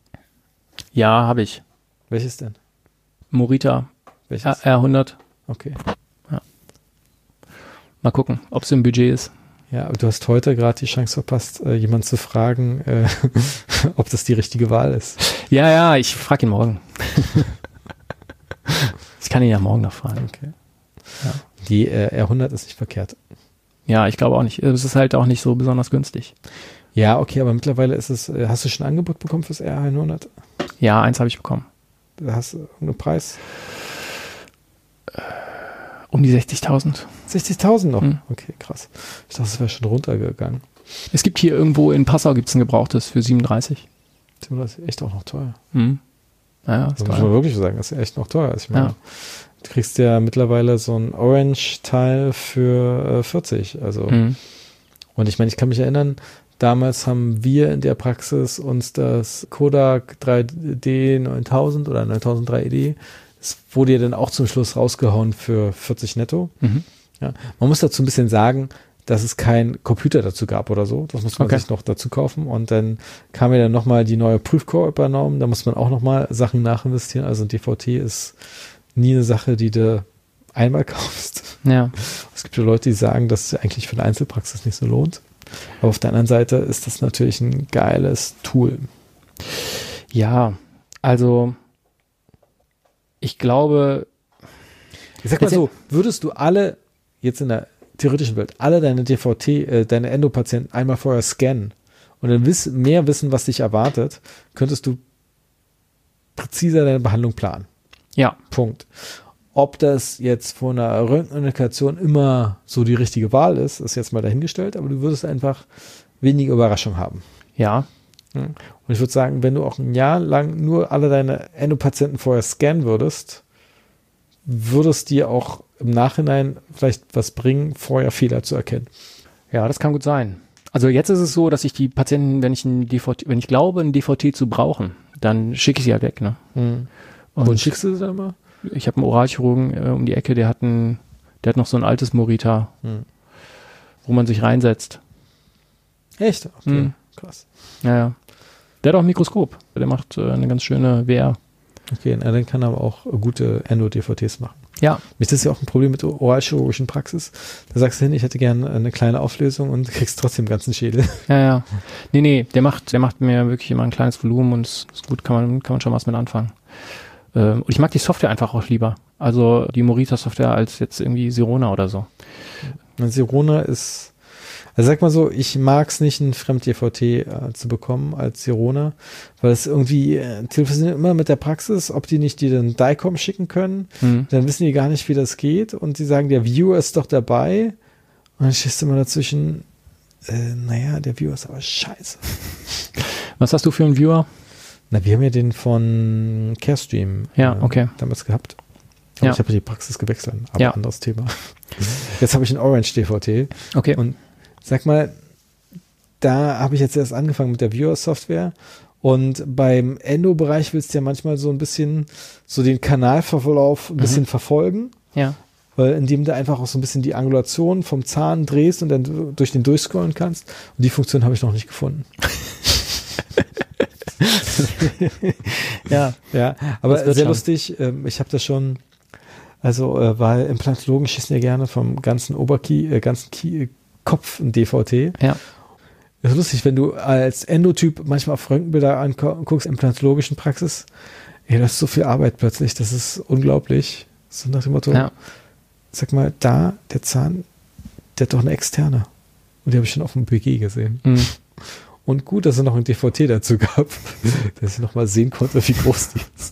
Ja, habe ich. Welches denn? Morita Welches? R hundert. Okay. Ja. Mal gucken, ob es im Budget ist. Ja, aber du hast heute gerade die Chance verpasst, äh, jemanden zu fragen, äh, ob das die richtige Wahl ist. Ja, ja, ich frage ihn morgen. Ich kann ihn ja morgen noch fragen. Okay. Ja. Die äh, R hundert ist nicht verkehrt. Ja, ich glaube auch nicht. Es ist halt auch nicht so besonders günstig. Ja, okay, aber mittlerweile ist es, äh, hast du schon ein Angebot bekommen fürs R hundert? Ja, eins habe ich bekommen. Hast du irgendeinen Preis? Um die sechzigtausend. sechzigtausend noch? Hm. Okay, krass. Ich dachte, es wäre schon runtergegangen. Es gibt hier irgendwo in Passau gibt's ein gebrauchtes für siebenunddreißig. Das ist echt auch noch teuer. Hm. Ja, das muss man wirklich sagen, das ist echt noch teuer. Ich meine, ja. du kriegst ja mittlerweile so ein Orange-Teil für äh, vierzig. Also, mhm. und ich meine, ich kann mich erinnern, damals haben wir in der Praxis uns das Kodak drei D neuntausend oder neuntausend drei D, das wurde ja dann auch zum Schluss rausgehauen für vierzig netto. Mhm. Ja. Man muss dazu ein bisschen sagen, dass es keinen Computer dazu gab oder so. Das muss man okay. sich noch dazu kaufen. Und dann kam ja dann nochmal die neue Prüfcore übernommen. Da muss man auch nochmal Sachen nachinvestieren. Also ein D V T ist nie eine Sache, die du einmal kaufst. Ja. Es gibt ja Leute, die sagen, dass es eigentlich für eine Einzelpraxis nicht so lohnt. Aber auf der anderen Seite ist das natürlich ein geiles Tool. Ja, also ich glaube... Ich sag mal so, würdest du alle jetzt in der theoretischen Welt alle deine D V T, äh, deine Endopatienten einmal vorher scannen und dann wiss, mehr wissen, was dich erwartet, könntest du präziser deine Behandlung planen. Ja. Punkt. Ob das jetzt von einer Röntgenindikation immer so die richtige Wahl ist, ist jetzt mal dahingestellt, aber du würdest einfach weniger Überraschung haben. Ja. Und ich würde sagen, wenn du auch ein Jahr lang nur alle deine Endopatienten vorher scannen würdest, würde es dir auch im Nachhinein vielleicht was bringen, vorher Fehler zu erkennen. Ja, das kann gut sein. Also jetzt ist es so, dass ich die Patienten, wenn ich ein D V T, wenn ich glaube, ein D V T zu brauchen, dann schicke ich sie ja weg. Ne? Mhm. Und, Und schickst du sie dann mal? Ich habe einen Oralchirurgen äh, um die Ecke, der hat ein, der hat noch so ein altes Morita, mhm. wo man sich reinsetzt. Echt? Okay, mhm. krass. Ja, ja. Der hat auch ein Mikroskop. Der macht äh, eine ganz schöne W R. Okay, und dann kann er aber auch gute Endo-D V Ts machen. Ja. Das ist ja auch ein Problem mit der oralchirurgischen Praxis. Da sagst du hin, ich hätte gerne eine kleine Auflösung und kriegst trotzdem den ganzen Schädel. Ja, ja. Nee, nee, der macht, der macht mir wirklich immer ein kleines Volumen und ist gut, kann man, kann man schon was mit anfangen. Ähm, und ich mag die Software einfach auch lieber. Also die Morita-Software als jetzt irgendwie Sirona oder so. Sirona ist, also sag mal so, ich mag es nicht, ein Fremd-D V T äh, zu bekommen als Sirona, weil es irgendwie äh, telefoniert immer mit der Praxis, ob die nicht dir den D I COM schicken können. Hm. Dann wissen die gar nicht, wie das geht. Und sie sagen, der Viewer ist doch dabei. Und dann stehst du immer dazwischen, äh, naja, der Viewer ist aber scheiße. Was hast du für einen Viewer? Na, wir haben ja den von Carestream ja, okay. äh, damals gehabt. Aber ja. ich habe die Praxis gewechselt, aber ja. anderes Thema. Jetzt habe ich einen Orange-D V T. Okay. Und sag mal, da habe ich jetzt erst angefangen mit der Viewer-Software. Und beim Endo-Bereich willst du ja manchmal so ein bisschen so den Kanalverlauf ein mhm. bisschen verfolgen. Ja. Weil indem du einfach auch so ein bisschen die Angulation vom Zahn drehst und dann durch den durchscrollen kannst. Und die Funktion habe ich noch nicht gefunden. ja. Ja, aber sehr schon. lustig. Ich habe das schon, also weil Implantologen schießen ja gerne vom ganzen Oberkie, äh, ganzen Kie, Kopf ein D V T. Ja. Das ist lustig, wenn du als Endotyp manchmal auf Röntgenbilder anguckst, implantologischen Praxis, ey, das ist so viel Arbeit plötzlich, das ist unglaublich. So nach dem Motto, ja. sag mal, da, der Zahn, der hat doch eine externe. Und die habe ich schon auf dem B G gesehen. Mhm. Und gut, dass er noch ein D V T dazu gab, dass ich noch mal sehen konnte, wie groß die ist.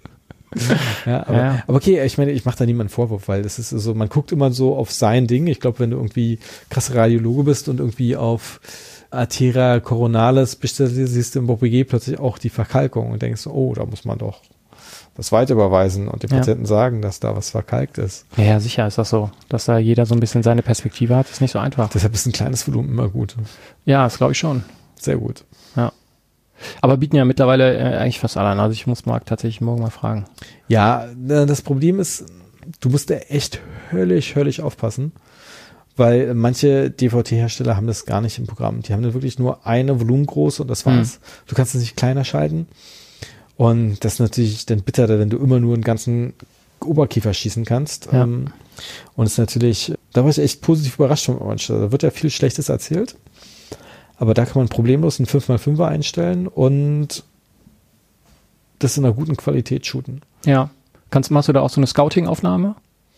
ja, aber, ja. aber okay, ich meine, ich mache da niemanden Vorwurf, weil das ist so, man guckt immer so auf sein Ding. Ich glaube, wenn du irgendwie krasser Radiologe bist und irgendwie auf Arteria coronalis bestellst, siehst du im B G plötzlich auch die Verkalkung und denkst, oh, da muss man doch das weiter überweisen und den ja. Patienten sagen, dass da was verkalkt ist. Ja, ja, sicher ist das so. Dass da jeder so ein bisschen seine Perspektive hat, ist nicht so einfach. Deshalb ist ein kleines Volumen immer gut. Ja, das glaube ich schon. Sehr gut. Ja. Aber bieten ja mittlerweile äh, eigentlich fast alle an. Also ich muss Marc tatsächlich morgen mal fragen. Ja, das Problem ist, du musst da echt höllisch, höllisch aufpassen, weil manche D V T-Hersteller haben das gar nicht im Programm. Die haben dann wirklich nur eine Volumengröße und das war's. Mhm. Du kannst es nicht kleiner schalten. Und das ist natürlich dann bitter, wenn du immer nur einen ganzen Oberkiefer schießen kannst. Ja. Und es ist natürlich, da war ich echt positiv überrascht vom Orange. Da wird ja viel Schlechtes erzählt. Aber da kann man problemlos einen fünf mal fünfer einstellen und das in einer guten Qualität shooten. Ja. Kannst, machst du da auch so eine Scouting-Aufnahme?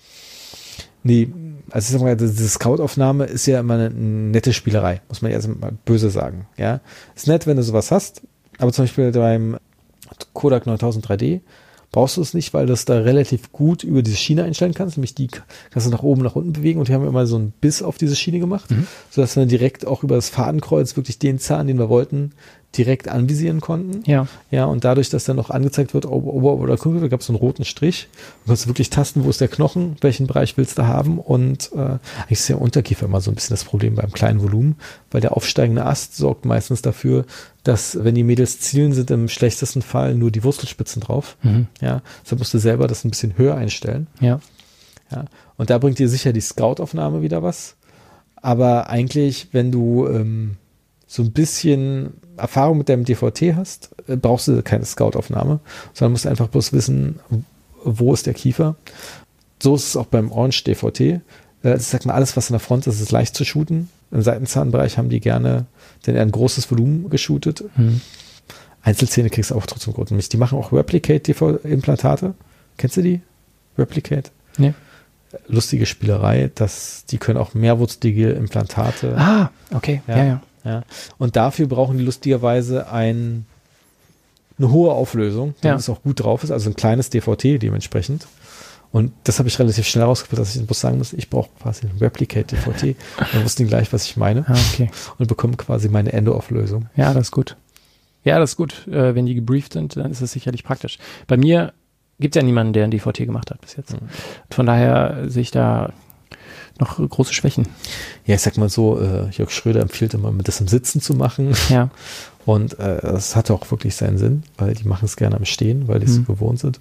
Nee, also ich sag mal, diese Scout-Aufnahme ist ja immer eine nette Spielerei, muss man erst mal böse sagen. Ja, ist nett, wenn du sowas hast, aber zum Beispiel beim Kodak neuntausend drei D brauchst du es nicht, weil du es da relativ gut über diese Schiene einstellen kannst, nämlich die kannst du nach oben, nach unten bewegen und wir haben immer so einen Biss auf diese Schiene gemacht, mhm. sodass wir dann direkt auch über das Fadenkreuz wirklich den Zahn, den wir wollten, direkt anvisieren konnten. Ja. Ja, und dadurch, dass dann noch angezeigt wird, Ober-, Ober- oder Kunkel, gab es so einen roten Strich. Du kannst wirklich tasten, wo ist der Knochen, welchen Bereich willst du haben und äh, eigentlich ist der Unterkiefer immer so ein bisschen das Problem beim kleinen Volumen, weil der aufsteigende Ast sorgt meistens dafür, dass, wenn die Mädels zielen, sind im schlechtesten Fall nur die Wurzelspitzen drauf. Mhm. Ja, deshalb musst du selber das ein bisschen höher einstellen. Ja. Ja, und da bringt dir sicher die Scout-Aufnahme wieder was. Aber eigentlich, wenn du ähm, so ein bisschen Erfahrung mit deinem D V T hast, äh, brauchst du keine Scout-Aufnahme, sondern musst einfach bloß wissen, wo ist der Kiefer. So ist es auch beim Orange D V T. Äh, ich sag mal, alles, was in der Front ist, ist leicht zu shooten. Im Seitenzahnbereich haben die gerne denn ein großes Volumen geshootet. Mhm. Einzelzähne kriegst du auch trotzdem gut. Die machen auch Replicate-D V-Implantate. Kennst du die? Replicate? Nee. Lustige Spielerei, dass die können auch mehrwurzelige Implantate. Ah, okay. Ja, ja, ja. ja. Und dafür brauchen die lustigerweise ein, eine hohe Auflösung, damit ja. es auch gut drauf ist. Also ein kleines D V T dementsprechend. Und das habe ich relativ schnell rausgefunden, dass ich den Bus sagen muss, ich brauche quasi ein Replicate-D V T. Und dann wussten die gleich, was ich meine. Ah, okay. Und bekommen quasi meine Endo-Auflösung. Ja, das ist gut. Ja, das ist gut. Äh, wenn die gebrieft sind, dann ist es sicherlich praktisch. Bei mir gibt es ja niemanden, der ein D V T gemacht hat bis jetzt. Mhm. Von daher sehe ich da noch große Schwächen. Ja, ich sag mal so, äh, Jörg Schröder empfiehlt immer, das im Sitzen zu machen. Ja. Und äh, das hat auch wirklich seinen Sinn, weil die machen es gerne am Stehen, weil die es mhm. so gewohnt sind.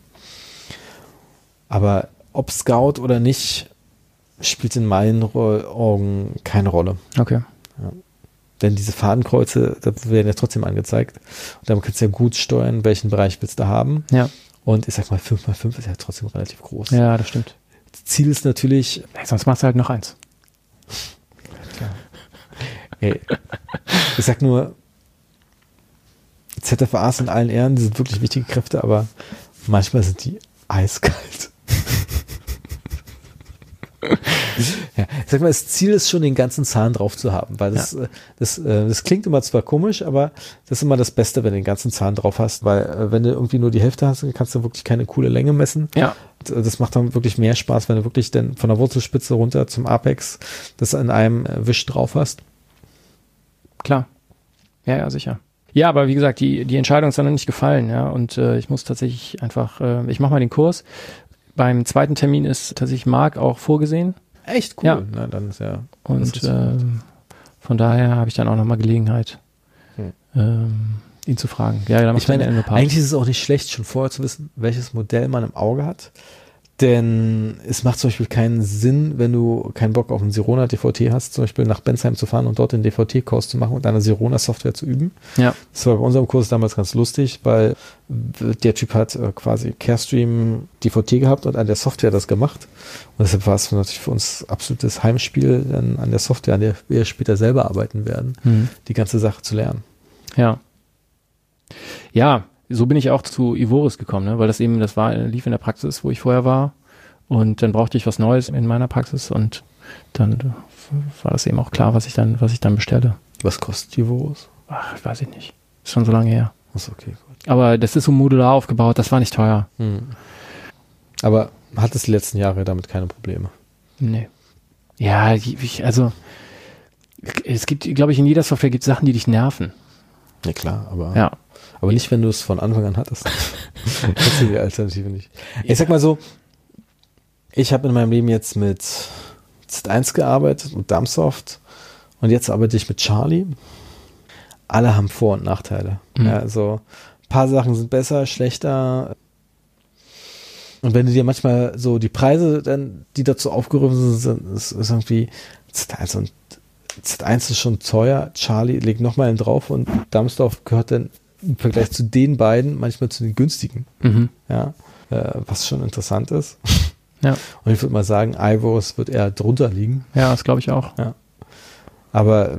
Aber ob Scout oder nicht, spielt in meinen Augen keine Rolle. Okay. Ja. Denn diese Fadenkreuze, das werden ja trotzdem angezeigt. Und damit kannst du ja gut steuern, welchen Bereich willst du haben. Ja. Und ich sag mal, fünf mal fünf ist ja trotzdem relativ groß. Ja, das stimmt. Das Ziel ist natürlich... Hey, sonst machst du halt noch eins. Klar. Hey, ich sag nur, Z F As in allen Ehren, die sind wirklich wichtige Kräfte, aber Manchmal sind die eiskalt. Ja, ich sag mal, das Ziel ist schon, den ganzen Zahn drauf zu haben, weil das, ja. das, das, das klingt immer zwar komisch, aber das ist immer das Beste, wenn du den ganzen Zahn drauf hast, weil wenn du irgendwie nur die Hälfte hast, dann kannst du wirklich keine coole Länge messen. Ja. Das macht dann wirklich mehr Spaß, wenn du wirklich dann von der Wurzelspitze runter zum Apex das in einem Wisch drauf hast. Klar. Ja, ja, sicher. Ja, aber wie gesagt, die, die Entscheidung ist dann noch nicht gefallen, ja, und äh, ich muss tatsächlich einfach, äh, ich mache mal den Kurs. Beim zweiten Termin ist tatsächlich Marc auch vorgesehen. Echt cool. Ja. Na, dann ist ja. Und ist äh, von daher habe ich dann auch nochmal Gelegenheit, hm. ähm, ihn zu fragen. Ja, dann ich meine, eigentlich ist es auch nicht schlecht, schon vorher zu wissen, welches Modell man im Auge hat. Denn es macht zum Beispiel keinen Sinn, wenn du keinen Bock auf einen Sirona D V T hast, zum Beispiel nach Bensheim zu fahren und dort den D V T-Kurs zu machen und deine Sirona-Software zu üben. Ja. Das war bei unserem Kurs damals ganz lustig, weil der Typ hat äh, quasi Carestream D V T gehabt und an der Software das gemacht. Und deshalb war es natürlich für uns absolutes Heimspiel, dann an der Software, an der wir später selber arbeiten werden, mhm. die ganze Sache zu lernen. Ja. Ja, so bin ich auch zu Ivoris gekommen, ne? Weil das eben, das war, lief in der Praxis, wo ich vorher war, und dann brauchte ich was Neues in meiner Praxis und dann war das eben auch klar, was ich dann, was ich dann bestelle. Was kostet Ivoris? Ach, weiß ich nicht. Ist schon so lange her. Ist okay, gut. Aber das ist so modular aufgebaut, das war nicht teuer. Hm. Aber hattest die letzten Jahre damit keine Probleme? Nee. Ja, ich, also es gibt, glaube ich, in jeder Software gibt es Sachen, die dich nerven. Ja klar, aber ja. Aber nicht, wenn du es von Anfang an hattest. Das ist die Alternative nicht. Ich sag mal so, ich habe in meinem Leben jetzt mit Z eins gearbeitet, mit Dumbsoft, und jetzt arbeite ich mit Charlie. Alle haben Vor- und Nachteile. Mhm. Ja, also ein paar Sachen sind besser, schlechter. Und wenn du dir manchmal so die Preise, dann, die dazu aufgerufen sind, ist, ist irgendwie Z eins und Z eins ist schon teuer. Charlie legt nochmal einen drauf und Dumbsoft gehört dann im Vergleich zu den beiden manchmal zu den günstigen. Mhm. Ja, äh, was schon interessant ist. Ja. Und ich würde mal sagen, Ivoris wird eher drunter liegen. Ja, das glaube ich auch. Ja. Aber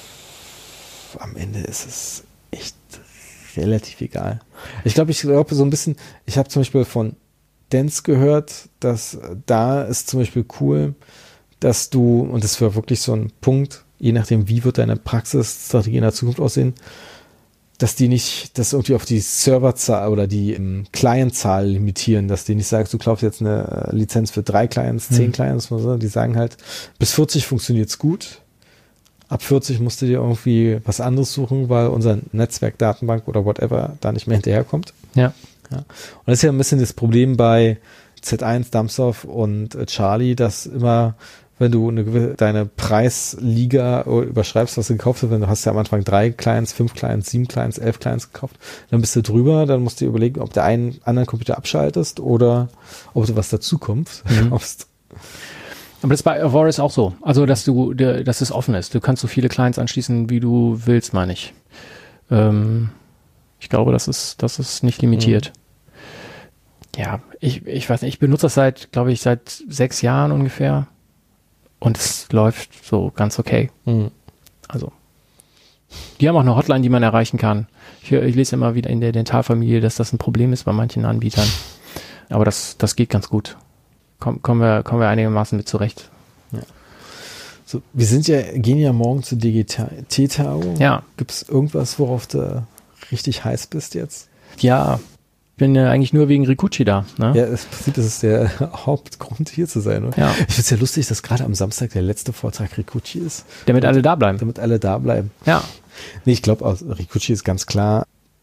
am Ende ist es echt relativ egal. Ich glaube, ich glaube so ein bisschen, ich habe zum Beispiel von Dance gehört, dass da ist zum Beispiel cool, dass du, und das wäre wirklich so ein Punkt, je nachdem, wie wird deine Praxisstrategie in der Zukunft aussehen, dass die nicht das irgendwie auf die Serverzahl oder die um, Clientzahl limitieren, dass die nicht sagen, du kaufst jetzt eine Lizenz für drei Clients, zehn mhm. Clients, oder so. Die sagen halt, bis vierzig funktioniert's gut, ab vierzig musst du dir irgendwie was anderes suchen, weil unser Netzwerk, Datenbank oder whatever da nicht mehr hinterherkommt. Ja. Ja. Und das ist ja ein bisschen das Problem bei Z eins, Dumbsoft und äh, Charlie, dass immer, wenn du eine, deine Preisliga überschreibst, was du gekauft hast, wenn du hast ja am Anfang drei Clients, fünf Clients, sieben Clients, elf Clients gekauft, dann bist du drüber, dann musst du dir überlegen, ob du einen anderen Computer abschaltest oder ob du was dazu kommst, mhm. kaufst. Aber das ist bei Ivoris auch so. Also, dass du, dass es offen ist. Du kannst so viele Clients anschließen, wie du willst, meine ich. Ähm, ich glaube, das ist, das ist nicht limitiert. Mhm. Ja, ich, ich weiß nicht, ich benutze das seit, glaube ich, seit sechs Jahren ungefähr. Und es läuft so ganz okay. Mhm. Also, die haben auch eine Hotline, die man erreichen kann. Ich, ich lese immer wieder in der Dentalfamilie, dass das ein Problem ist bei manchen Anbietern. Aber das, das geht ganz gut. Komm, kommen wir, kommen wir einigermaßen mit zurecht. Ja. So, wir sind ja, gehen ja morgen zur D G T-Tagung. Ja. Gibt es irgendwas, worauf du richtig heiß bist jetzt? Ja. Ich bin ja eigentlich nur wegen Rikuchi da. Ne? Ja, im Prinzip ist es der Hauptgrund, hier zu sein. Oder? Ja. Ich finde es ja lustig, dass gerade am Samstag der letzte Vortrag Rikuchi ist. Damit alle da bleiben. Damit alle da bleiben. Ja. Nee, ich glaube, Rikuchi ist ganz klar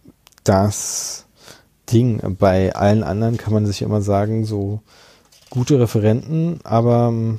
das Ding. Bei allen anderen kann man sich immer sagen, so gute Referenten, aber um,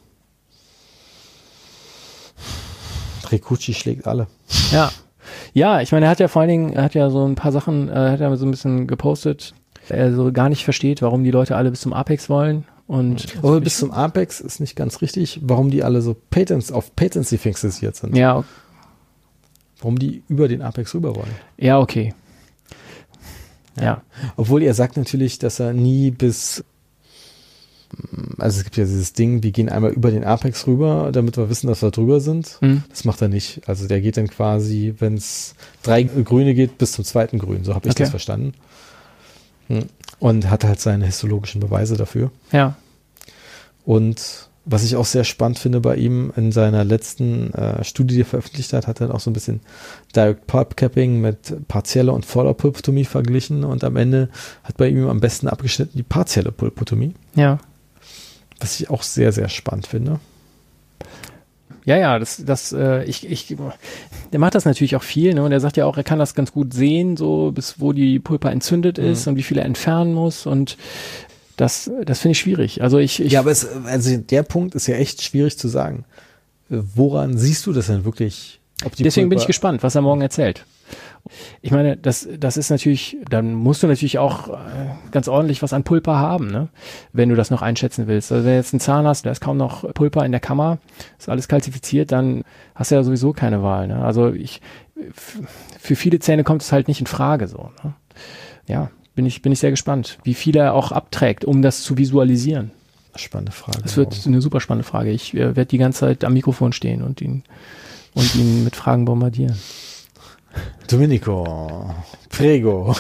Rikuchi schlägt alle. Ja. Ja, ich meine, er hat ja vor allen Dingen, er hat ja so ein paar Sachen, er hat ja so ein bisschen gepostet, er so gar nicht versteht, warum die Leute alle bis zum Apex wollen. Und aber bis zum Apex ist nicht ganz richtig, warum die alle so Patents auf Patency fixiert sind. Ja. Warum die über den Apex rüber wollen. Ja, okay. Ja. ja. Obwohl er sagt natürlich, dass er nie bis, also es gibt ja dieses Ding, wir gehen einmal über den Apex rüber, damit wir wissen, dass wir drüber sind. Mhm. Das macht er nicht. Also der geht dann quasi, wenn es drei Grüne geht, bis zum zweiten Grün. So habe ich okay. das verstanden. Und hat halt seine histologischen Beweise dafür. Ja. Und was ich auch sehr spannend finde bei ihm, in seiner letzten äh, Studie, die er veröffentlicht hat, hat er auch so ein bisschen Direct Pulp Capping mit partieller und voller Pulpotomie verglichen und am Ende hat bei ihm am besten abgeschnitten die partielle Pulpotomie. Ja. Was ich auch sehr, sehr spannend finde. Ja, ja, das, das, äh, ich, ich, der macht das natürlich auch viel, ne? Und er sagt ja auch, er kann das ganz gut sehen, so bis wo die Pulpa entzündet ist mhm. und wie viel er entfernen muss und das, das finde ich schwierig. Also ich, ich ja, aber es, also der Punkt ist ja echt schwierig zu sagen. Woran siehst du das denn wirklich? Ob die Deswegen Pulpa bin ich gespannt, was er morgen erzählt. Ich meine, das, das ist natürlich, dann musst du natürlich auch äh, ganz ordentlich was an Pulpa haben, ne? Wenn du das noch einschätzen willst. Also wenn du jetzt einen Zahn hast, da ist kaum noch Pulpa in der Kammer, ist alles kalzifiziert, dann hast du ja sowieso keine Wahl, ne? Also ich, f- für viele Zähne kommt es halt nicht in Frage, so, ne? Ja, bin ich, bin ich sehr gespannt, wie viel er auch abträgt, um das zu visualisieren. Spannende Frage. Das wird eine super spannende Frage. Ich äh, werde die ganze Zeit am Mikrofon stehen und ihn, und ihn mit Fragen bombardieren. Domenico, prego.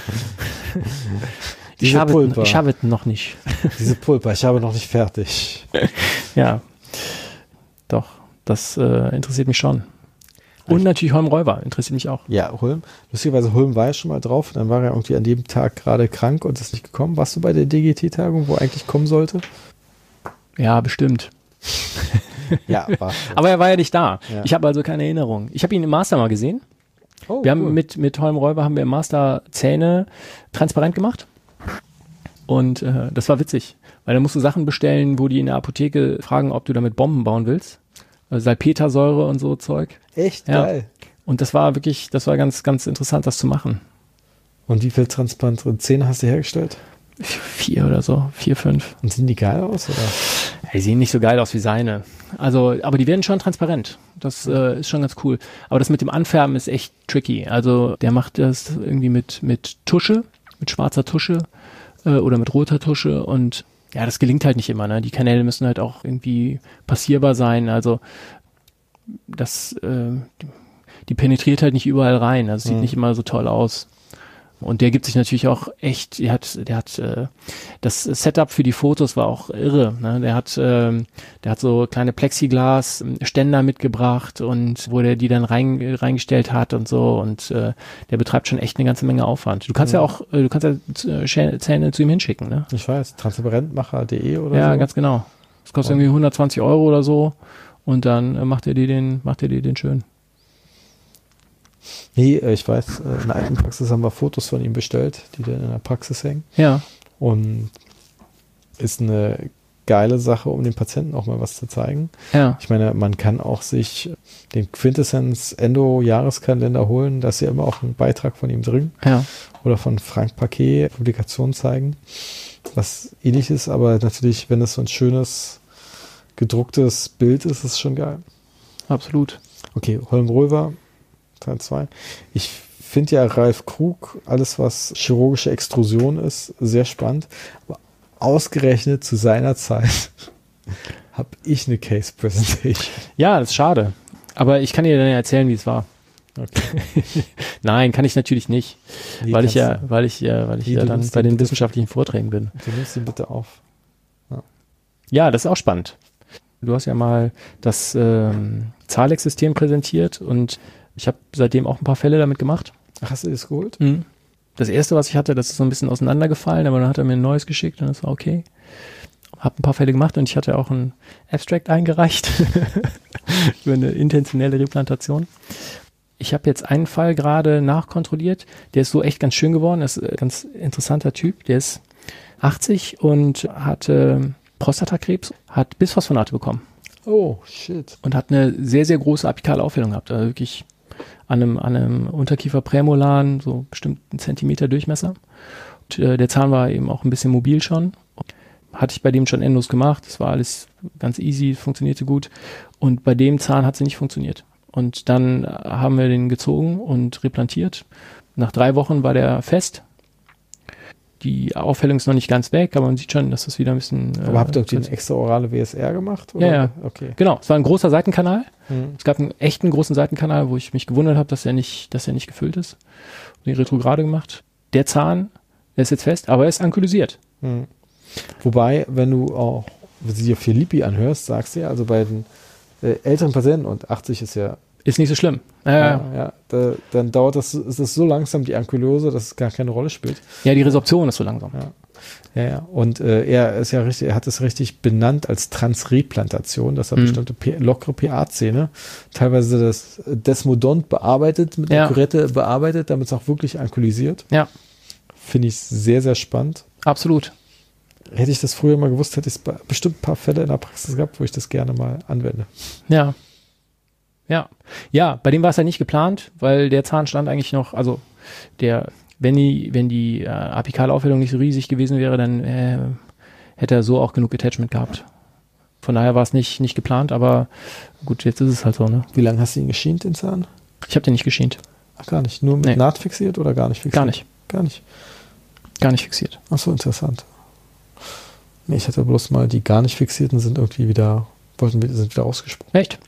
ich, habe, Pulpa. ich habe es noch nicht. Diese Pulpa, ich habe noch nicht fertig. Ja, doch, das äh, interessiert mich schon. Und natürlich Holm Räuber, interessiert mich auch. Ja, Holm. Lustigerweise, Holm war ja schon mal drauf. Dann war er irgendwie an dem Tag gerade krank und ist nicht gekommen. Warst du bei der D G T-Tagung, wo er eigentlich kommen sollte? Ja, bestimmt. Ja, war. Aber er war ja nicht da. Ja. Ich habe also keine Erinnerung. Ich habe ihn im Master mal gesehen. Oh, wir cool. haben mit, mit Holm Räuber haben wir im Master Zähne transparent gemacht. Und äh, das war witzig. Weil da musst du Sachen bestellen, wo die in der Apotheke fragen, ob du damit Bomben bauen willst. Salpetersäure und so Zeug. Echt ja. geil. Und das war wirklich, das war ganz, ganz interessant, das zu machen. Und wie viel transparente Zähne hast du hergestellt? Vier oder so, vier, fünf. Und sehen die geil aus, oder? Die sehen nicht so geil aus wie seine. Also, aber die werden schon transparent. Das äh, ist schon ganz cool. Aber das mit dem Anfärben ist echt tricky. Also, der macht das irgendwie mit, mit Tusche, mit schwarzer Tusche äh, oder mit roter Tusche und ja, das gelingt halt nicht immer, ne? Die Kanäle müssen halt auch irgendwie passierbar sein. Also das, äh, die penetriert halt nicht überall rein. Also sieht mhm. nicht immer so toll aus. Und der gibt sich natürlich auch echt, der hat, der hat, äh, das Setup für die Fotos war auch irre, ne? Der hat, äh, der hat so kleine Plexiglas-Ständer mitgebracht und wo der die dann rein, reingestellt hat und so und äh, der betreibt schon echt eine ganze Menge Aufwand. Du kannst ja, ja auch, äh, du kannst ja Zähne zu ihm hinschicken, ne? Ich weiß, transparentmacher punkt de oder ja, so. Ja, ganz genau. Das kostet und irgendwie hundertzwanzig Euro oder so und dann äh, macht er dir den, macht er dir den schön. Nee, ich weiß, in der alten Praxis haben wir Fotos von ihm bestellt, die dann in der Praxis hängen. Ja. Und ist eine geile Sache, um den Patienten auch mal was zu zeigen. Ja. Ich meine, man kann auch sich den Quintessenz Endo-Jahreskalender holen, da ist ja immer auch ein Beitrag von ihm drin. Ja. Oder von Frank Paquet Publikationen zeigen, was ähnlich ist, aber natürlich, wenn es so ein schönes gedrucktes Bild ist, ist es schon geil. Absolut. Okay, Holm Räuber Teil zwei. Ich finde ja Ralf Krug, alles was chirurgische Extrusion ist, sehr spannend. Aber ausgerechnet zu seiner Zeit habe ich eine Case Presentation. Ja, das ist schade. Aber ich kann dir dann erzählen, wie es war. Okay. Nein, kann ich natürlich nicht. Nee, weil, ich ja, weil ich ja, weil ich ja dann bei den wissenschaftlichen Vorträgen bin. Du nimmst ihn bitte auf. Ja, ja, das ist auch spannend. Du hast ja mal das ähm, Zahlex-System präsentiert und ich habe seitdem auch ein paar Fälle damit gemacht. Ach, hast du das geholt? Mhm. Das erste, was ich hatte, das ist so ein bisschen auseinandergefallen, aber dann hat er mir ein neues geschickt und das war okay. Hab ein paar Fälle gemacht und ich hatte auch ein Abstract eingereicht über eine intentionelle Replantation. Ich habe jetzt einen Fall gerade nachkontrolliert, der ist so echt ganz schön geworden, das ist ein ganz interessanter Typ, der ist achtzig und hatte Prostatakrebs, hat Bisphosphonate bekommen. Oh, shit. Und hat eine sehr, sehr große apikale Aufhellung gehabt, also wirklich an einem, an einem Unterkieferprämolaren, so bestimmt einen Zentimeter Durchmesser. Und, äh, der Zahn war eben auch ein bisschen mobil schon. Hatte ich bei dem schon Endos gemacht, das war alles ganz easy, funktionierte gut. Und bei dem Zahn hat sie nicht funktioniert. Und dann haben wir den gezogen und replantiert. Nach drei Wochen war der fest. Die Aufhellung ist noch nicht ganz weg, aber man sieht schon, dass das wieder ein bisschen... Aber äh, habt ihr den extraorale W S R gemacht? Oder? Ja, ja. Okay. Genau. Es war ein großer Seitenkanal. Hm. Es gab einen echten großen Seitenkanal, wo ich mich gewundert habe, dass er nicht, dass er nicht gefüllt ist. Und die Retrograde gemacht. Der Zahn Der ist jetzt fest, aber er ist ankylosiert. Hm. Wobei, wenn du auch wenn du dir Filippi anhörst, sagst du ja, also bei den äh, älteren Patienten, und achtzig ist ja Ist nicht so schlimm. Äh, ja, ja da, dann dauert das, ist das so langsam, die Ankylose, dass es gar keine Rolle spielt. ja, die Resorption ist so langsam. Ja. Ja, ja. Und äh, er ist ja richtig, er hat es richtig benannt als Transreplantation, dass er Mhm. bestimmte P- lockere P A-Zähne, teilweise das Desmodont bearbeitet, mit Ja. der Kurette bearbeitet, damit es auch wirklich ankylosiert. Ja, Finde ich sehr, sehr spannend. absolut. Hätte ich das früher mal gewusst, hätte ich bei- bestimmt ein paar Fälle in der Praxis gehabt, wo ich das gerne mal anwende. Ja. Ja. Ja, bei dem war es ja nicht geplant, weil der Zahn stand eigentlich noch, also der, wenn die, wenn die äh, Apikalaufhellung nicht so riesig gewesen wäre, dann äh, hätte er so auch genug Attachment gehabt. Von daher war es nicht, nicht geplant, aber gut, jetzt ist es halt so, ne? Wie lange hast du ihn geschient, den Zahn? Ich habe den nicht geschient. Ach, gar nicht. Nur mit Nee. Naht fixiert oder gar nicht fixiert? Gar nicht. Gar nicht. Gar nicht fixiert. Ach so, interessant. Nee, ich hatte bloß mal, die gar nicht fixierten sind irgendwie wieder, wollten, sind wieder ausgesprungen. Echt?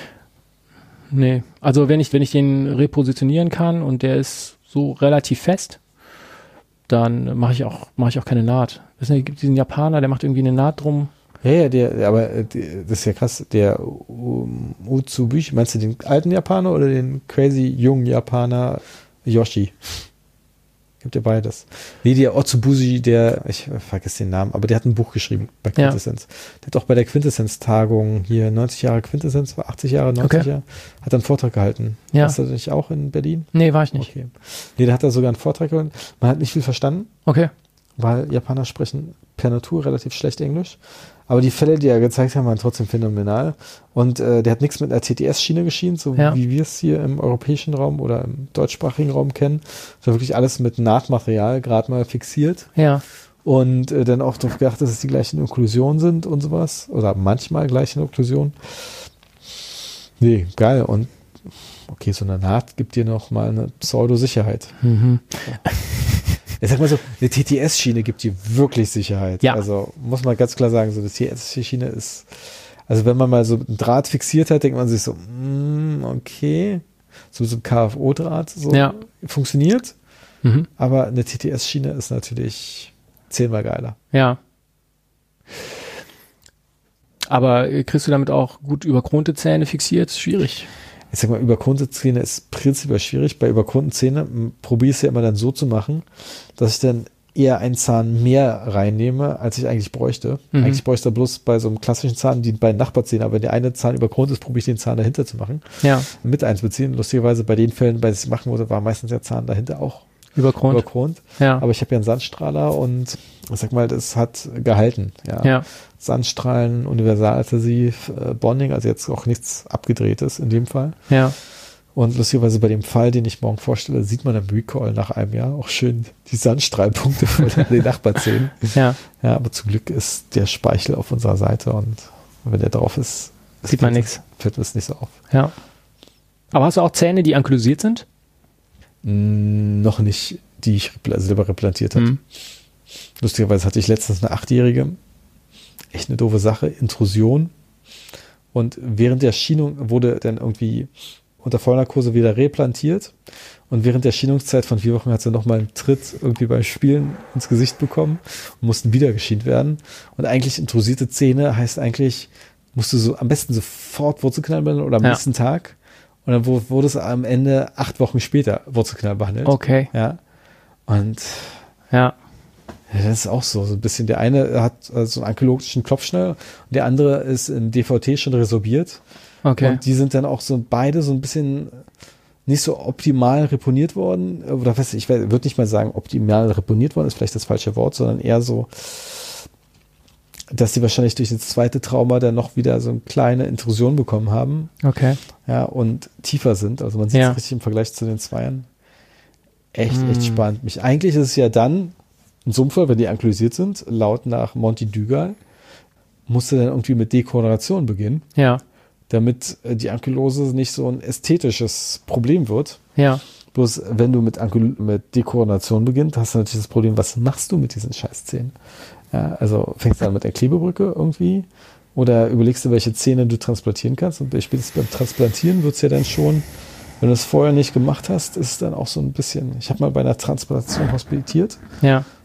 Nee. Also wenn ich, wenn ich den repositionieren kann und der ist so relativ fest, dann mache ich auch, mache ich auch keine Naht. Es gibt diesen Japaner, der macht irgendwie eine Naht drum. Ja, ja, der, aber äh, die- das ist ja krass, der um, Utsubishi, meinst du den alten Japaner oder den crazy jungen Japaner Yoshi? Gibt ja beides. Nee, der Otsubushi, der, ich vergesse den Namen, aber der hat ein Buch geschrieben bei Ja. Quintessenz. Der hat auch bei der Quintessenz-Tagung hier neunzig Jahre Quintessenz, war achtzig Jahre, neunzig Okay. Jahre, hat einen Vortrag gehalten. Ja. Warst du nicht auch in Berlin? Nee, war ich nicht. Okay. Nee, da hat er sogar einen Vortrag gehalten. Man hat nicht viel verstanden, Okay. weil Japaner sprechen per Natur relativ schlecht Englisch. Aber die Fälle, die er gezeigt hat, waren trotzdem phänomenal. Und äh, der hat nichts mit einer T T S-Schiene geschienen, so Ja. wie wir es hier im europäischen Raum oder im deutschsprachigen Raum kennen. So wirklich alles mit Nahtmaterial gerade mal fixiert. Ja. Und äh, dann auch darauf geachtet, dass es die gleichen Okklusionen sind und sowas. Oder manchmal gleiche Okklusionen. Nee, geil. Und okay, so eine Naht gibt dir noch mal eine Pseudo-Sicherheit. Mhm. Ich sag mal so, eine T T S-Schiene gibt dir wirklich Sicherheit. Ja. Also muss man ganz klar sagen, so eine T T S-Schiene ist, also wenn man mal so einen Draht fixiert hat, denkt man sich so, mm, okay, so so ein K F O-Draht so Ja. funktioniert, Mhm. aber eine T T S-Schiene ist natürlich zehnmal geiler. Ja. Aber äh, kriegst du damit auch gut überkronte Zähne fixiert? Schwierig. Ich sag mal, überkronte Zähne ist prinzipiell schwierig. Bei überkronten Zähnen probiere ich es ja immer dann so zu machen, dass ich dann eher einen Zahn mehr reinnehme, als ich eigentlich bräuchte. Mhm. Eigentlich bräuchte ich bloß bei so einem klassischen Zahn die beiden Nachbarzähne, aber wenn der eine Zahn überkront ist, probiere ich den Zahn dahinter zu machen. Ja. Mit einzubeziehen. Lustigerweise bei den Fällen, bei denen ich es machen würde, war meistens der Zahn dahinter auch Überkront. überkront. Ja. Aber ich habe ja einen Sandstrahler und ich sag mal, das hat gehalten. Ja. Ja. Sandstrahlen, Universaladhesiv, äh, Bonding, also jetzt auch nichts Abgedrehtes in dem Fall. Ja. Und lustigerweise bei dem Fall, den ich morgen vorstelle, sieht man im Recall nach einem Jahr auch schön die Sandstrahlpunkte von den Nachbarzähnen. Ja. Ja, aber zum Glück ist der Speichel auf unserer Seite und wenn der drauf ist, Sieht man nichts. fällt es nicht so auf. Ja. Aber hast du auch Zähne, die ankylosiert sind? Mm, noch nicht, die ich repl- selber replantiert habe. Mhm. Lustigerweise hatte ich letztens eine Achtjährige, echt eine doofe Sache, Intrusion. Und während der Schienung wurde dann irgendwie unter Vollnarkose wieder replantiert. Und während der Schienungszeit von vier Wochen hat sie nochmal einen Tritt irgendwie beim Spielen ins Gesicht bekommen und mussten wieder geschient werden. Und eigentlich intrusierte Zähne heißt eigentlich, musst du so am besten sofort Wurzelknall behandeln oder am Ja. nächsten Tag. Und dann wu- wurde es am Ende acht Wochen später Wurzelknall behandelt. Okay. Ja. Und Ja. ja, das ist auch so, so ein bisschen. Der eine hat äh, so einen ankylotischen Klopfschnell und der andere ist im D V T schon resorbiert. Okay. Und die sind dann auch so beide so ein bisschen nicht so optimal reponiert worden. Oder weiß ich, ich würde nicht mal sagen, optimal reponiert worden ist vielleicht das falsche Wort, sondern eher so, dass sie wahrscheinlich durch das zweite Trauma dann noch wieder so eine kleine Intrusion bekommen haben. Okay. Ja, und tiefer sind. Also man sieht es Ja. richtig im Vergleich zu den Zweiern. Echt, Hm. echt spannend. Mich, eigentlich ist es ja dann, in so einem Fall, wenn die ankylosiert sind, laut nach Monty Dugal, musste dann irgendwie mit Dekoloration beginnen, Ja. damit äh, die Ankylose nicht so ein ästhetisches Problem wird. Ja. Bloß wenn du mit, Ankyl mit Dekoration beginnst, hast du natürlich das Problem, was machst du mit diesen Scheißzähnen? Ja, also fängst du an mit der Klebebrücke irgendwie oder überlegst du, welche Zähne du transplantieren kannst, und spätestens beim Transplantieren wird es ja dann schon, wenn du es vorher nicht gemacht hast, ist es dann auch so ein bisschen, ich habe mal bei einer Transplantation hospitiert, Ja.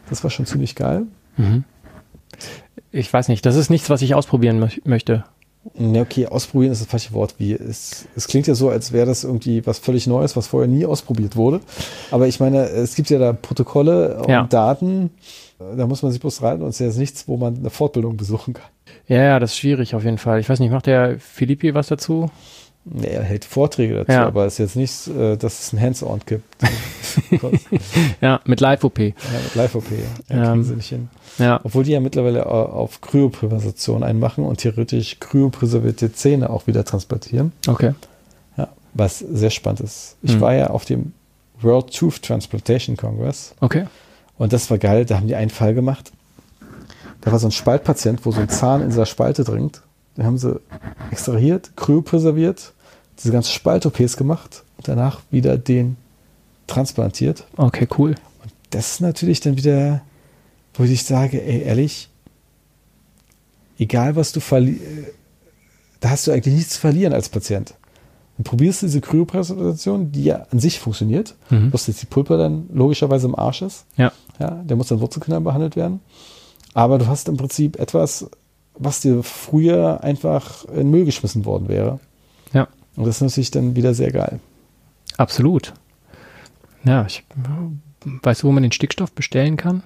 Das war schon ziemlich geil. Mhm. Ich weiß nicht, das ist nichts, was ich ausprobieren mö- möchte. Ne, okay, ausprobieren ist das falsche Wort. Wie es, es klingt ja so, als wäre das irgendwie was völlig Neues, was vorher nie ausprobiert wurde. Aber ich meine, es gibt ja da Protokolle und Ja. Daten, da muss man sich bloß rein und es ist jetzt nichts, wo man eine Fortbildung besuchen kann. Ja, ja, das ist schwierig auf jeden Fall. Ich weiß nicht, macht der Philippi was dazu? Ja, er hält Vorträge dazu, Ja. aber es ist jetzt nichts, äh, dass es ein Hands-on gibt. Ja, mit Live-O P. Ja, mit Live-O P, ja, Ja. kriegen sie nicht hin. Ja, Obwohl die ja mittlerweile au- auf Kryopräservation einmachen und theoretisch kryopräservierte Zähne auch wieder transplantieren. okay. Ja, was sehr spannend ist. Ich Mhm. war ja auf dem World Tooth Transplantation Congress Okay. und das war geil. Da haben die einen Fall gemacht. Da war so ein Spaltpatient, wo so ein Zahn in dieser Spalte dringt. Den haben sie extrahiert, kryopräserviert, diese ganze Spalt-O Ps gemacht und danach wieder den transplantiert. Okay, cool. Das ist natürlich dann wieder, wo ich sage, ey, ehrlich, egal was du verlierst, da hast du eigentlich nichts zu verlieren als Patient. Dann probierst du diese Kryopräservation, die ja an sich funktioniert, Mhm. bloß dass die Pulpe dann logischerweise im Arsch ist. Ja. Ja, der muss dann Wurzelkanal behandelt werden. Aber du hast im Prinzip etwas, was dir früher einfach in den Müll geschmissen worden wäre. Ja. Und das ist natürlich dann wieder sehr geil. Absolut. Ja, ich weißt du, wo man den Stickstoff bestellen kann?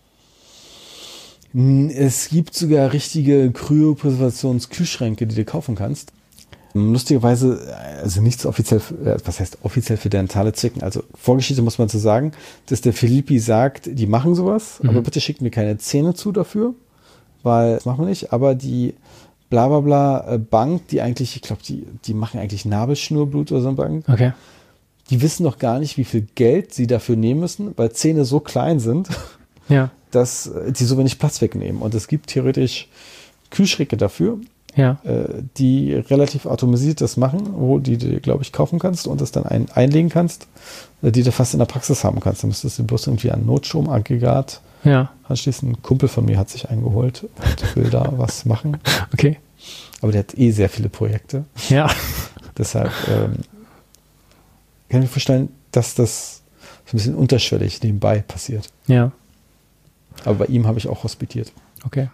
Es gibt sogar richtige Kryopräservationskühlschränke, die du kaufen kannst. Lustigerweise, also nichts offiziell, was heißt offiziell für dentale Zwecken, also Vorgeschichte muss man zu sagen, dass der Philippi sagt, die machen sowas, Mhm. aber bitte schickt mir keine Zähne zu dafür, weil das machen wir nicht, aber die blablabla Bank, die eigentlich, ich glaube, die, die machen eigentlich Nabelschnurblut oder so eine Bank, Okay. die wissen noch gar nicht, wie viel Geld sie dafür nehmen müssen, weil Zähne so klein sind, Ja. dass die so wenig Platz wegnehmen. Und es gibt theoretisch Kühlschränke dafür, Ja. äh, die relativ automatisiert das machen, wo die du, glaube ich, kaufen kannst und das dann ein, einlegen kannst, äh, die du fast in der Praxis haben kannst. Dann müsstest du bloß irgendwie ein Notstromaggregat Ja. anschließen. Ein Kumpel von mir hat sich eingeholt und will da was machen. Okay. Aber der hat eh sehr viele Projekte. Ja. Deshalb ähm, kann ich mir vorstellen, dass das so ein bisschen unterschwellig nebenbei passiert. Ja. Aber bei ihm habe ich auch hospitiert. Okay.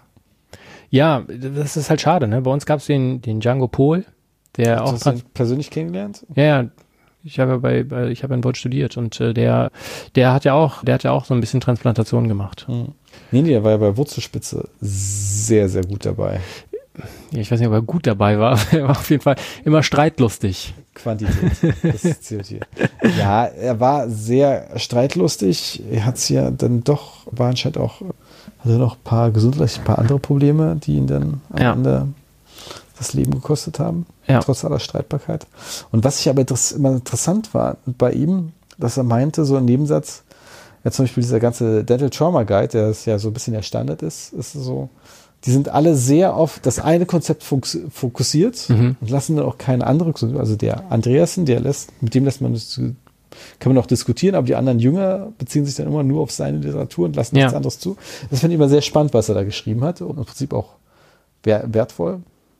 Ja, das ist halt schade, ne? Bei uns gab es den, den Django Pohl, der auch Hast du dran. ihn persönlich kennengelernt? Ja, ja. Ich habe ja bei, bei ich habe in Bonn studiert und äh, der, der hat ja auch, der hat ja auch so ein bisschen Transplantation gemacht. Hm. Nee, nee, der war ja bei Wurzelspitze sehr, sehr gut dabei. Ja, ich weiß nicht, ob er gut dabei war, aber er war auf jeden Fall immer streitlustig. Quantität, das zählt hier. Ja, er war sehr streitlustig. Er hat es ja dann doch, war anscheinend auch, hatte noch ein paar gesundheitliche, ein paar andere Probleme, die ihn dann am Ja. Ende das Leben gekostet haben, Ja. trotz aller Streitbarkeit. Und was ich aber interess- immer interessant war bei ihm, dass er meinte, so ein Nebensatz, ja, zum Beispiel dieser ganze Dental Trauma Guide, der ist ja so ein bisschen der Standard ist, ist so, die sind alle sehr auf das eine Konzept fux- fokussiert Mhm. und lassen dann auch keine andere, also der Andreasen, der lässt, mit dem lässt man das, kann man auch diskutieren, aber die anderen Jünger beziehen sich dann immer nur auf seine Literatur und lassen Ja. nichts anderes zu. Das finde ich immer sehr spannend, was er da geschrieben hat und im Prinzip auch wer- wertvoll.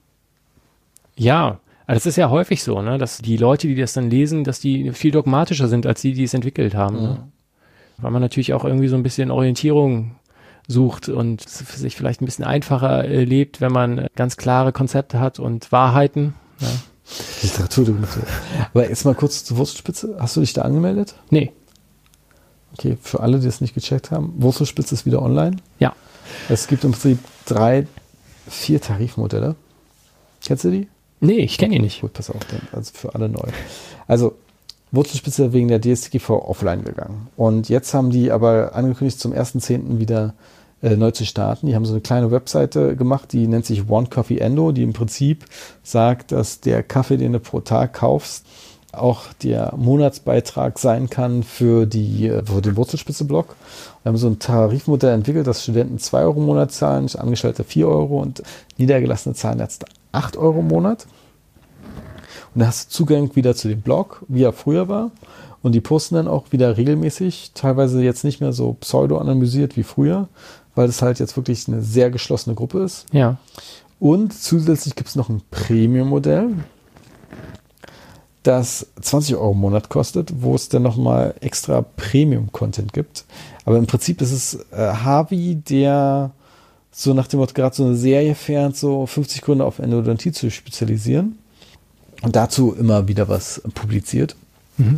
Ja, also das ist ja häufig so, ne, dass die Leute, die das dann lesen, dass die viel dogmatischer sind, als die, die es entwickelt haben. Ne? Weil man natürlich auch irgendwie so ein bisschen Orientierung sucht und für sich vielleicht ein bisschen einfacher äh, lebt, wenn man ganz klare Konzepte hat und Wahrheiten. Ja. Literatur. Aber jetzt mal kurz zur Wurzelspitze. Hast du dich da angemeldet? Nee, Okay, für alle, die es nicht gecheckt haben, Wurzelspitze ist wieder online. ja. Es gibt im Prinzip drei, vier Tarifmodelle. Kennst du die? Nee, ich kenne ihn nicht. Gut, pass auf, dann, also für alle neu. Also Wurzelspitze wegen der D S G V offline gegangen. Und jetzt haben die aber angekündigt, zum ersten zehnten wieder äh, neu zu starten. Die haben so eine kleine Webseite gemacht, die nennt sich One Coffee Endo, die im Prinzip sagt, dass der Kaffee, den du pro Tag kaufst, auch der Monatsbeitrag sein kann für, die, für den Wurzelspitze-Blog. Wir haben so ein Tarifmodell entwickelt, dass Studenten zwei Euro im Monat zahlen, Angestellte vier Euro und Niedergelassene zahlen jetzt acht Euro im Monat. Und da hast du Zugang wieder zu dem Blog, wie er früher war. Und die posten dann auch wieder regelmäßig, teilweise jetzt nicht mehr so pseudo-analysiert wie früher, weil das halt jetzt wirklich eine sehr geschlossene Gruppe ist. Ja. Und zusätzlich gibt es noch ein Premium-Modell. das zwanzig Euro im Monat kostet, wo es dann nochmal extra Premium-Content gibt. Aber im Prinzip ist es äh, Harvey, der so nach dem Motto gerade so eine Serie fährt, so fünfzig Gründe auf Endodontie zu spezialisieren und dazu immer wieder was publiziert. Mhm.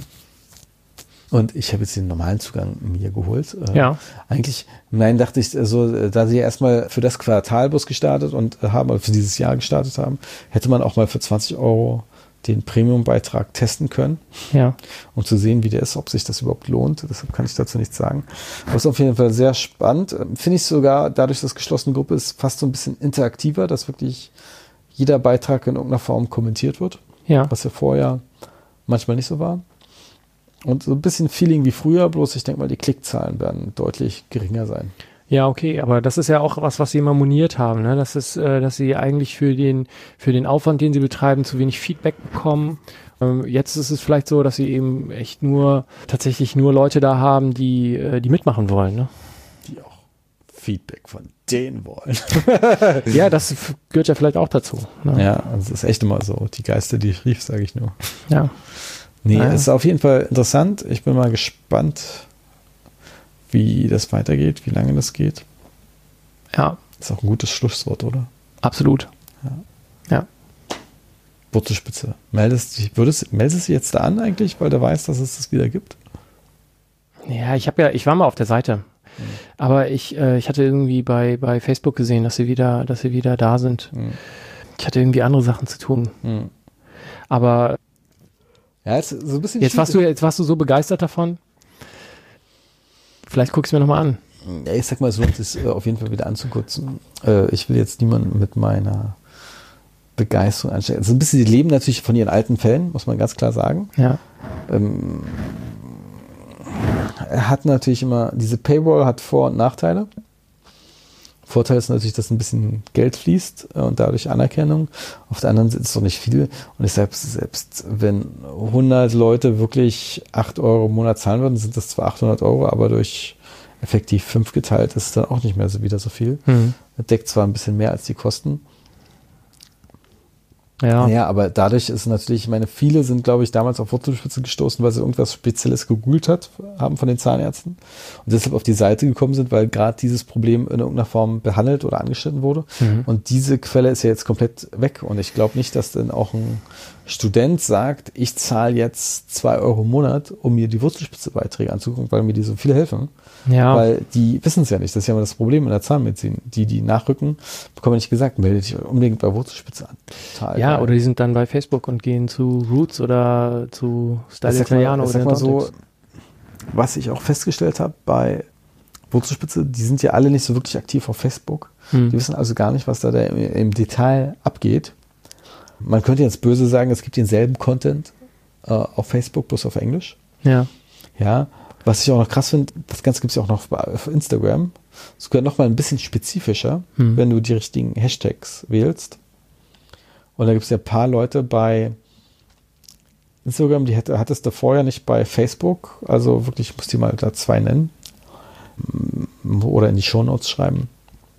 Und ich habe jetzt den normalen Zugang mir geholt. Ja. Eigentlich, nein, dachte ich, so, da sie erstmal für das Quartal bloß gestartet und haben, oder für dieses Jahr gestartet haben, hätte man auch mal für zwanzig Euro den Premium-Beitrag testen können. Ja. Um zu sehen, wie der ist, ob sich das überhaupt lohnt. Deshalb kann ich dazu nichts sagen. Aber es ist auf jeden Fall sehr spannend. Finde ich sogar, dadurch, dass es geschlossene Gruppe ist, fast so ein bisschen interaktiver, dass wirklich jeder Beitrag in irgendeiner Form kommentiert wird. Ja. Was ja vorher manchmal nicht so war. Und so ein bisschen Feeling wie früher, bloß ich denke mal, die Klickzahlen werden deutlich geringer sein. Ja, okay, aber das ist ja auch was, was sie immer moniert haben, ne? Das ist, äh, dass sie eigentlich für den, für den Aufwand, den sie betreiben, zu wenig Feedback bekommen. Ähm, jetzt ist es vielleicht so, dass sie eben echt nur, tatsächlich nur Leute da haben, die, äh, die mitmachen wollen, ne? Die auch Feedback von denen wollen. Ja, das f- gehört ja vielleicht auch dazu. Ne? Ja, also es ist echt immer so. Die Geister, die ich rief, sage ich nur. Ja. Nee, Ah, ja. es ist auf jeden Fall interessant. Ich bin mal gespannt, wie das weitergeht, wie lange das geht. Ja, Ist auch ein gutes Schlusswort, oder? absolut. Ja. Ja. Wurzelspitze. Meldest dich, würdest, meldest du dich jetzt da an eigentlich, weil du weißt, dass es das wieder gibt? Ja, ich habe ja, ich war mal auf der Seite. Mhm. Aber ich, äh, ich hatte irgendwie bei, bei Facebook gesehen, dass sie wieder, dass sie wieder da sind. Mhm. Ich hatte irgendwie andere Sachen zu tun. Mhm. Aber Ja, jetzt so ein bisschen jetzt warst du, jetzt warst du so begeistert davon. Vielleicht guck ich es mir nochmal an. Ja, ich sag mal, es lohnt sich äh, auf jeden Fall wieder anzukutzen. Äh, ich will jetzt niemanden mit meiner Begeisterung anstecken. Also ein bisschen, die leben natürlich von ihren alten Fällen, muss man ganz klar sagen. Ja. Ähm, er hat natürlich immer, diese Paywall hat Vor- und Nachteile. Vorteil ist natürlich, dass ein bisschen Geld fließt äh, und dadurch Anerkennung. Auf der anderen Seite ist es doch nicht viel. Und ich selbst, selbst wenn hundert Leute wirklich acht Euro im Monat zahlen würden, sind das zwar achthundert Euro, aber durch effektiv fünf geteilt ist es dann auch nicht mehr so wieder so viel. Mhm. Das deckt zwar ein bisschen mehr als die Kosten. Ja. Ja, aber dadurch ist natürlich, ich meine, viele sind, glaube ich, damals auf Wurzelspitze gestoßen, weil sie irgendwas Spezielles gegoogelt hat, haben von den Zahnärzten und deshalb auf die Seite gekommen sind, weil gerade dieses Problem in irgendeiner Form behandelt oder angeschnitten wurde. Mhm. Und diese Quelle ist ja jetzt komplett weg. Und ich glaube nicht, dass dann auch ein Student sagt, ich zahle jetzt zwei Euro im Monat, um mir die Wurzelspitze-Beiträge anzugucken, weil mir die so viel helfen. Ja. Weil die wissen es ja nicht. Das ist ja immer das Problem in der Zahnmedizin. Die, die nachrücken, bekommen nicht gesagt, melde dich unbedingt bei Wurzelspitze an. Total ja, geil. oder die sind dann bei Facebook und gehen zu Roots oder zu Style Italiano oder oder mal so, was ich auch festgestellt habe bei Wurzelspitze, die sind ja alle nicht so wirklich aktiv auf Facebook. Hm. Die wissen also gar nicht, was da, da im, im Detail abgeht. Man könnte jetzt böse sagen, es gibt denselben Content äh, auf Facebook, bloß auf Englisch. Ja. Ja, was ich auch noch krass finde, das Ganze gibt es ja auch noch auf Instagram. Sogar noch mal ein bisschen spezifischer, hm. wenn du die richtigen Hashtags wählst. Und da gibt es ja ein paar Leute bei Instagram, die hat, hattest du vorher nicht bei Facebook. Also wirklich, ich muss die mal da zwei nennen. Oder in die Shownotes schreiben.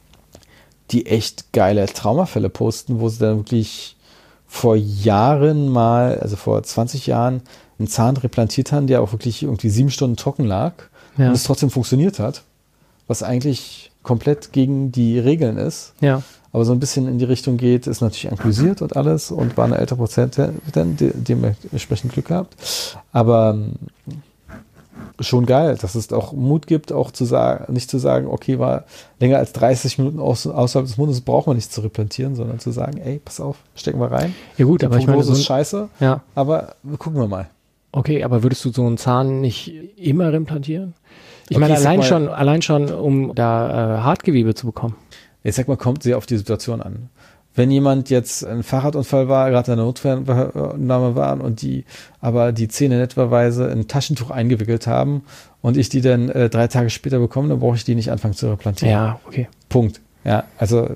Die echt geile Traumafälle posten, wo sie dann wirklich vor Jahren mal, also vor zwanzig Jahren, einen Zahn replantiert haben, der auch wirklich irgendwie sieben Stunden trocken lag ja. und es trotzdem funktioniert hat. Was eigentlich komplett gegen die Regeln ist. Ja. Aber so ein bisschen in die Richtung geht, ist natürlich inklusiert und alles und war eine ältere Prozentin, dementsprechend Glück gehabt. Aber schon geil, dass es auch Mut gibt, auch zu sagen, nicht zu sagen, okay, war länger als dreißig Minuten aus, außerhalb des Mundes, braucht man nicht zu replantieren, sondern zu sagen, ey, pass auf, stecken wir rein. Ja gut, die aber ich meine, so ist scheiße, ja. aber gucken wir mal. Okay, aber würdest du so einen Zahn nicht immer replantieren? Ich okay, meine, allein mal, schon, allein schon, um da äh, Hartgewebe zu bekommen. Ich sag mal, kommt sehr auf die Situation an. Wenn jemand jetzt ein Fahrradunfall war, gerade in der Notfallnahme waren und die aber die Zähne netterweise in ein Taschentuch eingewickelt haben und ich die dann äh, drei Tage später bekomme, dann brauche ich die nicht anfangen zu replantieren. Ja, okay. Punkt. Ja, also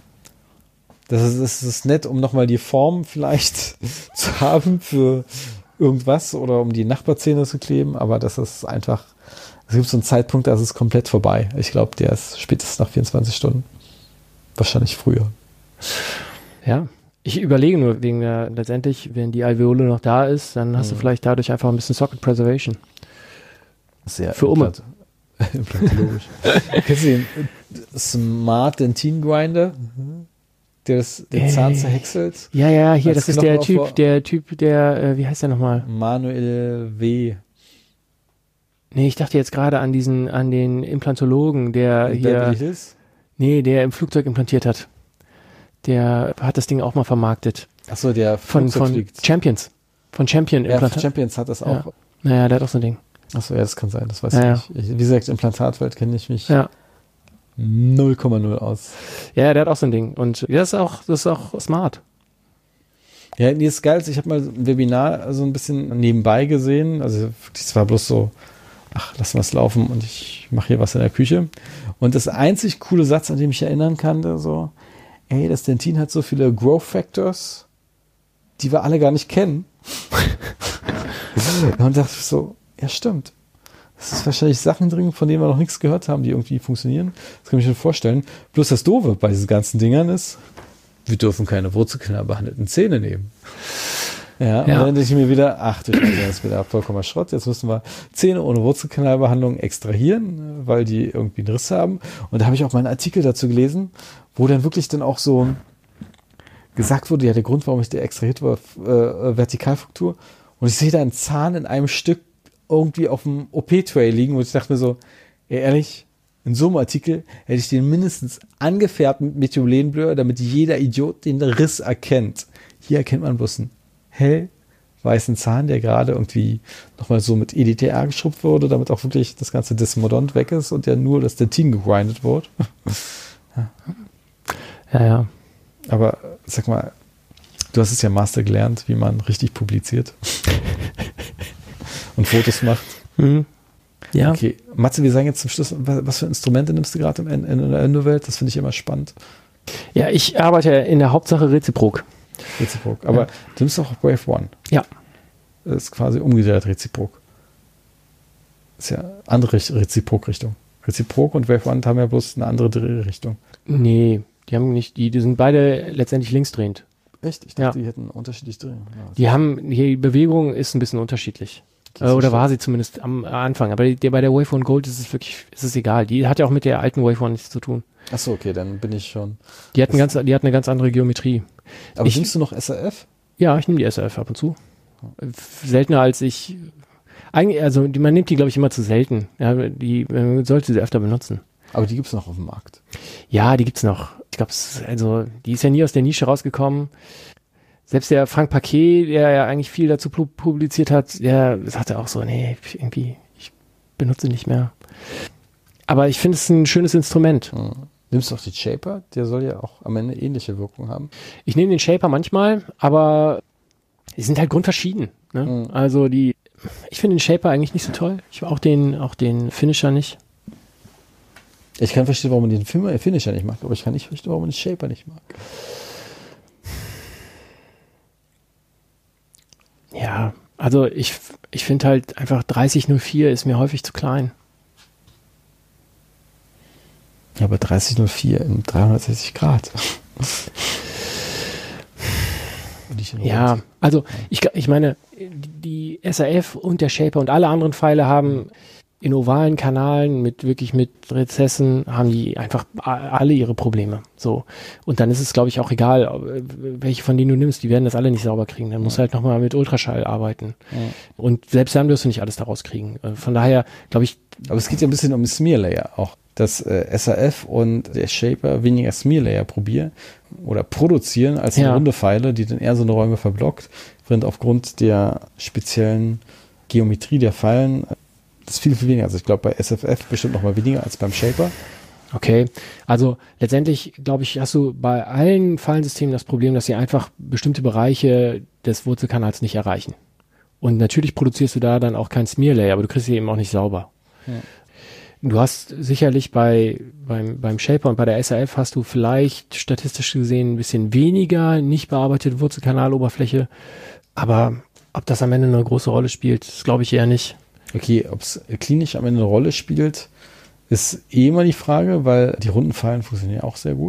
das ist, das ist nett, um nochmal die Form vielleicht zu haben für irgendwas oder um die Nachbarzähne zu kleben, aber das ist einfach, es gibt so einen Zeitpunkt, da ist es komplett vorbei. Ich glaube, der ist spätestens nach vierundzwanzig Stunden. Wahrscheinlich früher. Ja, Ich überlege nur wegen der, letztendlich, wenn die Alveole noch da ist, dann hast mhm. du vielleicht dadurch einfach ein bisschen Socket Preservation. Sehr für Umme. Implantologisch. Kennst du den Smart Dentin Grinder? Der das, den Zahn zerhäckselt? Ja, ja, hier, das ist der Typ, der Typ, der, äh, wie heißt der nochmal? Manuel W. Nee, ich dachte jetzt gerade an diesen, an den Implantologen, der in hier. Beverly Hills? Nee, der im Flugzeug implantiert hat. Der hat das Ding auch mal vermarktet. Achso, der von, von fliegt. Champions. Von Champion Implantat. Ja, von Champions hat das auch. Ja. Naja, der hat auch so ein Ding. Achso, ja, das kann sein, das weiß ja, ich nicht. Ich, wie gesagt, Implantatwelt kenne ich mich ja. null Komma null aus. Ja, der hat auch so ein Ding. Und das ist auch, das ist auch smart. Ja, nee, ist geil. Ich habe mal ein Webinar so ein bisschen nebenbei gesehen. Also wirklich, es war bloß so, ach, lassen wir es laufen und ich mache hier was in der Küche. Und das einzig coole Satz, an den ich mich erinnern kann, so, ey, das Dentin hat so viele Growth Factors, die wir alle gar nicht kennen. Und dachte ich so, ja, stimmt. Das ist wahrscheinlich Sachen drin, von denen wir noch nichts gehört haben, die irgendwie funktionieren. Das kann ich mir schon vorstellen. Bloß das Doofe bei diesen ganzen Dingern ist, wir dürfen keine wurzelknall behandelten Zähne nehmen. Ja, ja. Und dann denke ich mir wieder, ach du Scheiße, das ist wieder vollkommener Schrott. Jetzt müssen wir Zähne ohne Wurzelkanalbehandlung extrahieren, weil die irgendwie einen Riss haben. Und da habe ich auch mal einen Artikel dazu gelesen, wo dann wirklich dann auch so gesagt wurde, ja, der Grund, warum ich der extrahiert war, äh, Vertikalfraktur. Und ich sehe da einen Zahn in einem Stück irgendwie auf dem O P-Tray liegen und ich dachte mir so, ey, ehrlich, in so einem Artikel hätte ich den mindestens angefärbt mit Methylenblur, damit jeder Idiot den Riss erkennt. Hier erkennt man bloß einen hell weißen Zahn, der gerade irgendwie nochmal so mit E D T A geschrubbt wurde, damit auch wirklich das ganze Desmodont weg ist und ja nur das Dentin gegrindet wurde. ja. ja, ja. Aber sag mal, du hast es ja Master gelernt, wie man richtig publiziert und Fotos macht. Mhm. Ja. Okay, Matze, wir sagen jetzt zum Schluss, was für Instrumente nimmst du gerade in, in der Endowelt? Das finde ich immer spannend. Ja, ich arbeite in der Hauptsache Reziprok. Reziprok, aber ja. Du nimmst auch Wave One. Ja. Das ist quasi umgedreht Reziprok. Das ist ja andere Reziprok-Richtung. Reziprok und Wave One haben ja bloß eine andere Drehrichtung. Nee, die haben nicht, die, die sind beide letztendlich linksdrehend. Echt? Ich dachte, ja. Die hätten unterschiedlich drehen. Ja, die haben, die Bewegung ist ein bisschen unterschiedlich. Äh, oder war sie zumindest am Anfang. Aber die, bei der Wave One Gold ist es wirklich, ist es egal. Die hat ja auch mit der alten Wave One nichts zu tun. Achso, okay, dann bin ich schon. Die hat, ein ganz, die hat eine ganz andere Geometrie. Aber ich, nimmst du noch S R F? Ja, ich nehme die S R F ab und zu. Seltener als ich. Eigentlich, also die, man nimmt die, glaube ich, immer zu selten. Ja, die, man sollte sie öfter benutzen. Aber die gibt es noch auf dem Markt. Ja, die gibt's noch. Ich glaube, also die ist ja nie aus der Nische rausgekommen. Selbst der Frank Paquet, der ja eigentlich viel dazu publiziert hat, der sagte auch so, nee, irgendwie, ich benutze nicht mehr. Aber ich finde es ein schönes Instrument. Hm. Nimmst du auch den Shaper? Der soll ja auch am Ende ähnliche Wirkung haben. Ich nehme den Shaper manchmal, aber die sind halt grundverschieden. Ne? Hm. Also die, ich finde den Shaper eigentlich nicht so toll. Ich auch den, auch den Finisher nicht. Ich kann verstehen, warum man den Finisher nicht mag, aber ich kann nicht verstehen, warum man den Shaper nicht mag. Ja, also ich, ich finde halt einfach dreißig null vier ist mir häufig zu klein. Ja, aber dreißig null vier in dreihundertsechzig Grad. Ja, also ich, ich meine, die S R F und der Shaper und alle anderen Pfeile haben in ovalen Kanalen mit wirklich mit Rezessen haben die einfach alle ihre Probleme. So. Und dann ist es, glaube ich, auch egal, welche von denen du nimmst, die werden das alle nicht sauber kriegen. Dann musst du halt nochmal mit Ultraschall arbeiten. Ja. Und selbst dann wirst du nicht alles daraus kriegen. Von daher, glaube ich. Aber es geht ja ein bisschen um den Smear-Layer auch. Dass äh, S R F und der Shaper weniger Smear-Layer probieren oder produzieren als ja. runde Pfeile, die dann eher so eine Räume verblockt, während aufgrund der speziellen Geometrie der Pfeilen das ist viel, viel weniger. Also ich glaube bei S F F bestimmt noch mal weniger als beim Shaper. Okay, also letztendlich, glaube ich, hast du bei allen Pfeilensystemen das Problem, dass sie einfach bestimmte Bereiche des Wurzelkanals nicht erreichen. Und natürlich produzierst du da dann auch kein Smear-Layer, aber du kriegst sie eben auch nicht sauber. Ja. Du hast sicherlich bei beim, beim Shaper und bei der S R F hast du vielleicht statistisch gesehen ein bisschen weniger nicht bearbeitete Wurzelkanaloberfläche, aber ob das am Ende eine große Rolle spielt, das glaube ich eher nicht. Okay, ob es klinisch am Ende eine Rolle spielt, ist eh immer die Frage, weil die runden Pfeilen funktionieren auch sehr gut.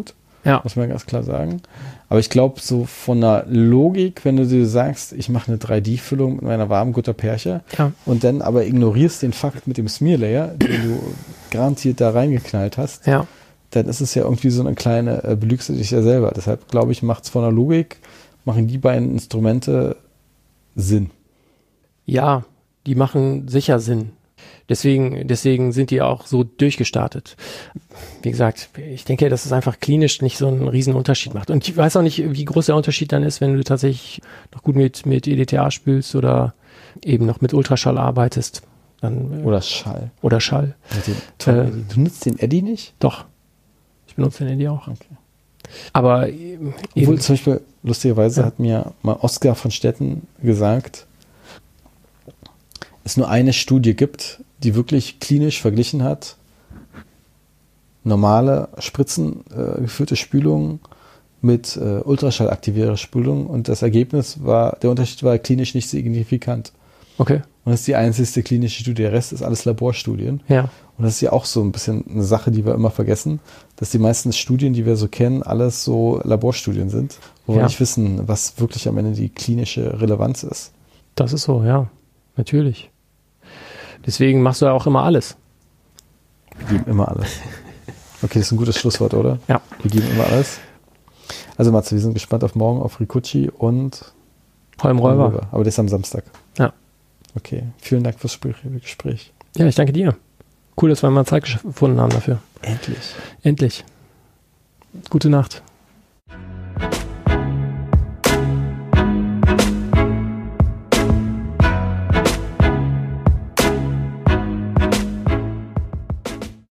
Ja. Muss man ganz klar sagen. Aber ich glaube, so von der Logik, wenn du dir sagst, ich mache eine drei D-Füllung mit meiner warmen Gutterperche Ja. und dann aber ignorierst den Fakt mit dem Smear-Layer, den du garantiert da reingeknallt hast, Ja. dann ist es ja irgendwie so eine kleine, äh, belügst du dich ja selber. Deshalb glaube ich, macht es von der Logik, machen die beiden Instrumente Sinn. Ja, die machen sicher Sinn. Deswegen, deswegen sind die auch so durchgestartet. Wie gesagt, ich denke, dass es einfach klinisch nicht so einen riesen Unterschied macht. Und ich weiß auch nicht, wie groß der Unterschied dann ist, wenn du tatsächlich noch gut mit, mit E D T A spülst oder eben noch mit Ultraschall arbeitest. Dann, Oder Schall. Oder Schall. Mit dem Tom Äh, Eddy. Du nutzt den Eddy nicht? Doch. Ich benutze den Eddy auch. Okay. Aber eben, Obwohl zum Beispiel, lustigerweise Ja. hat mir mal Oskar von Stetten gesagt, es nur eine Studie gibt, die wirklich klinisch verglichen hat, normale Spritzen äh, geführte Spülung mit äh, Ultraschallaktivierer Spülung und das Ergebnis war, der Unterschied war klinisch nicht signifikant. okay. Und das ist die einzigste klinische Studie. Der Rest ist alles Laborstudien. Ja. Und das ist ja auch so ein bisschen eine Sache, die wir immer vergessen, dass die meisten Studien, die wir so kennen, alles so Laborstudien sind, wo wir Ja. nicht wissen, was wirklich am Ende die klinische Relevanz ist. Das ist so, ja. Natürlich. Deswegen machst du ja auch immer alles. Wir geben immer alles. Okay, das ist ein gutes Schlusswort, oder? Ja. Wir geben immer alles. Also Matze, wir sind gespannt auf morgen, auf Rikuchi und Holmräuber. Aber das ist am Samstag. Ja. Okay, vielen Dank fürs Gespräch. Ja, ich danke dir. Cool, dass wir mal Zeit gefunden haben dafür. Endlich. Endlich. Gute Nacht.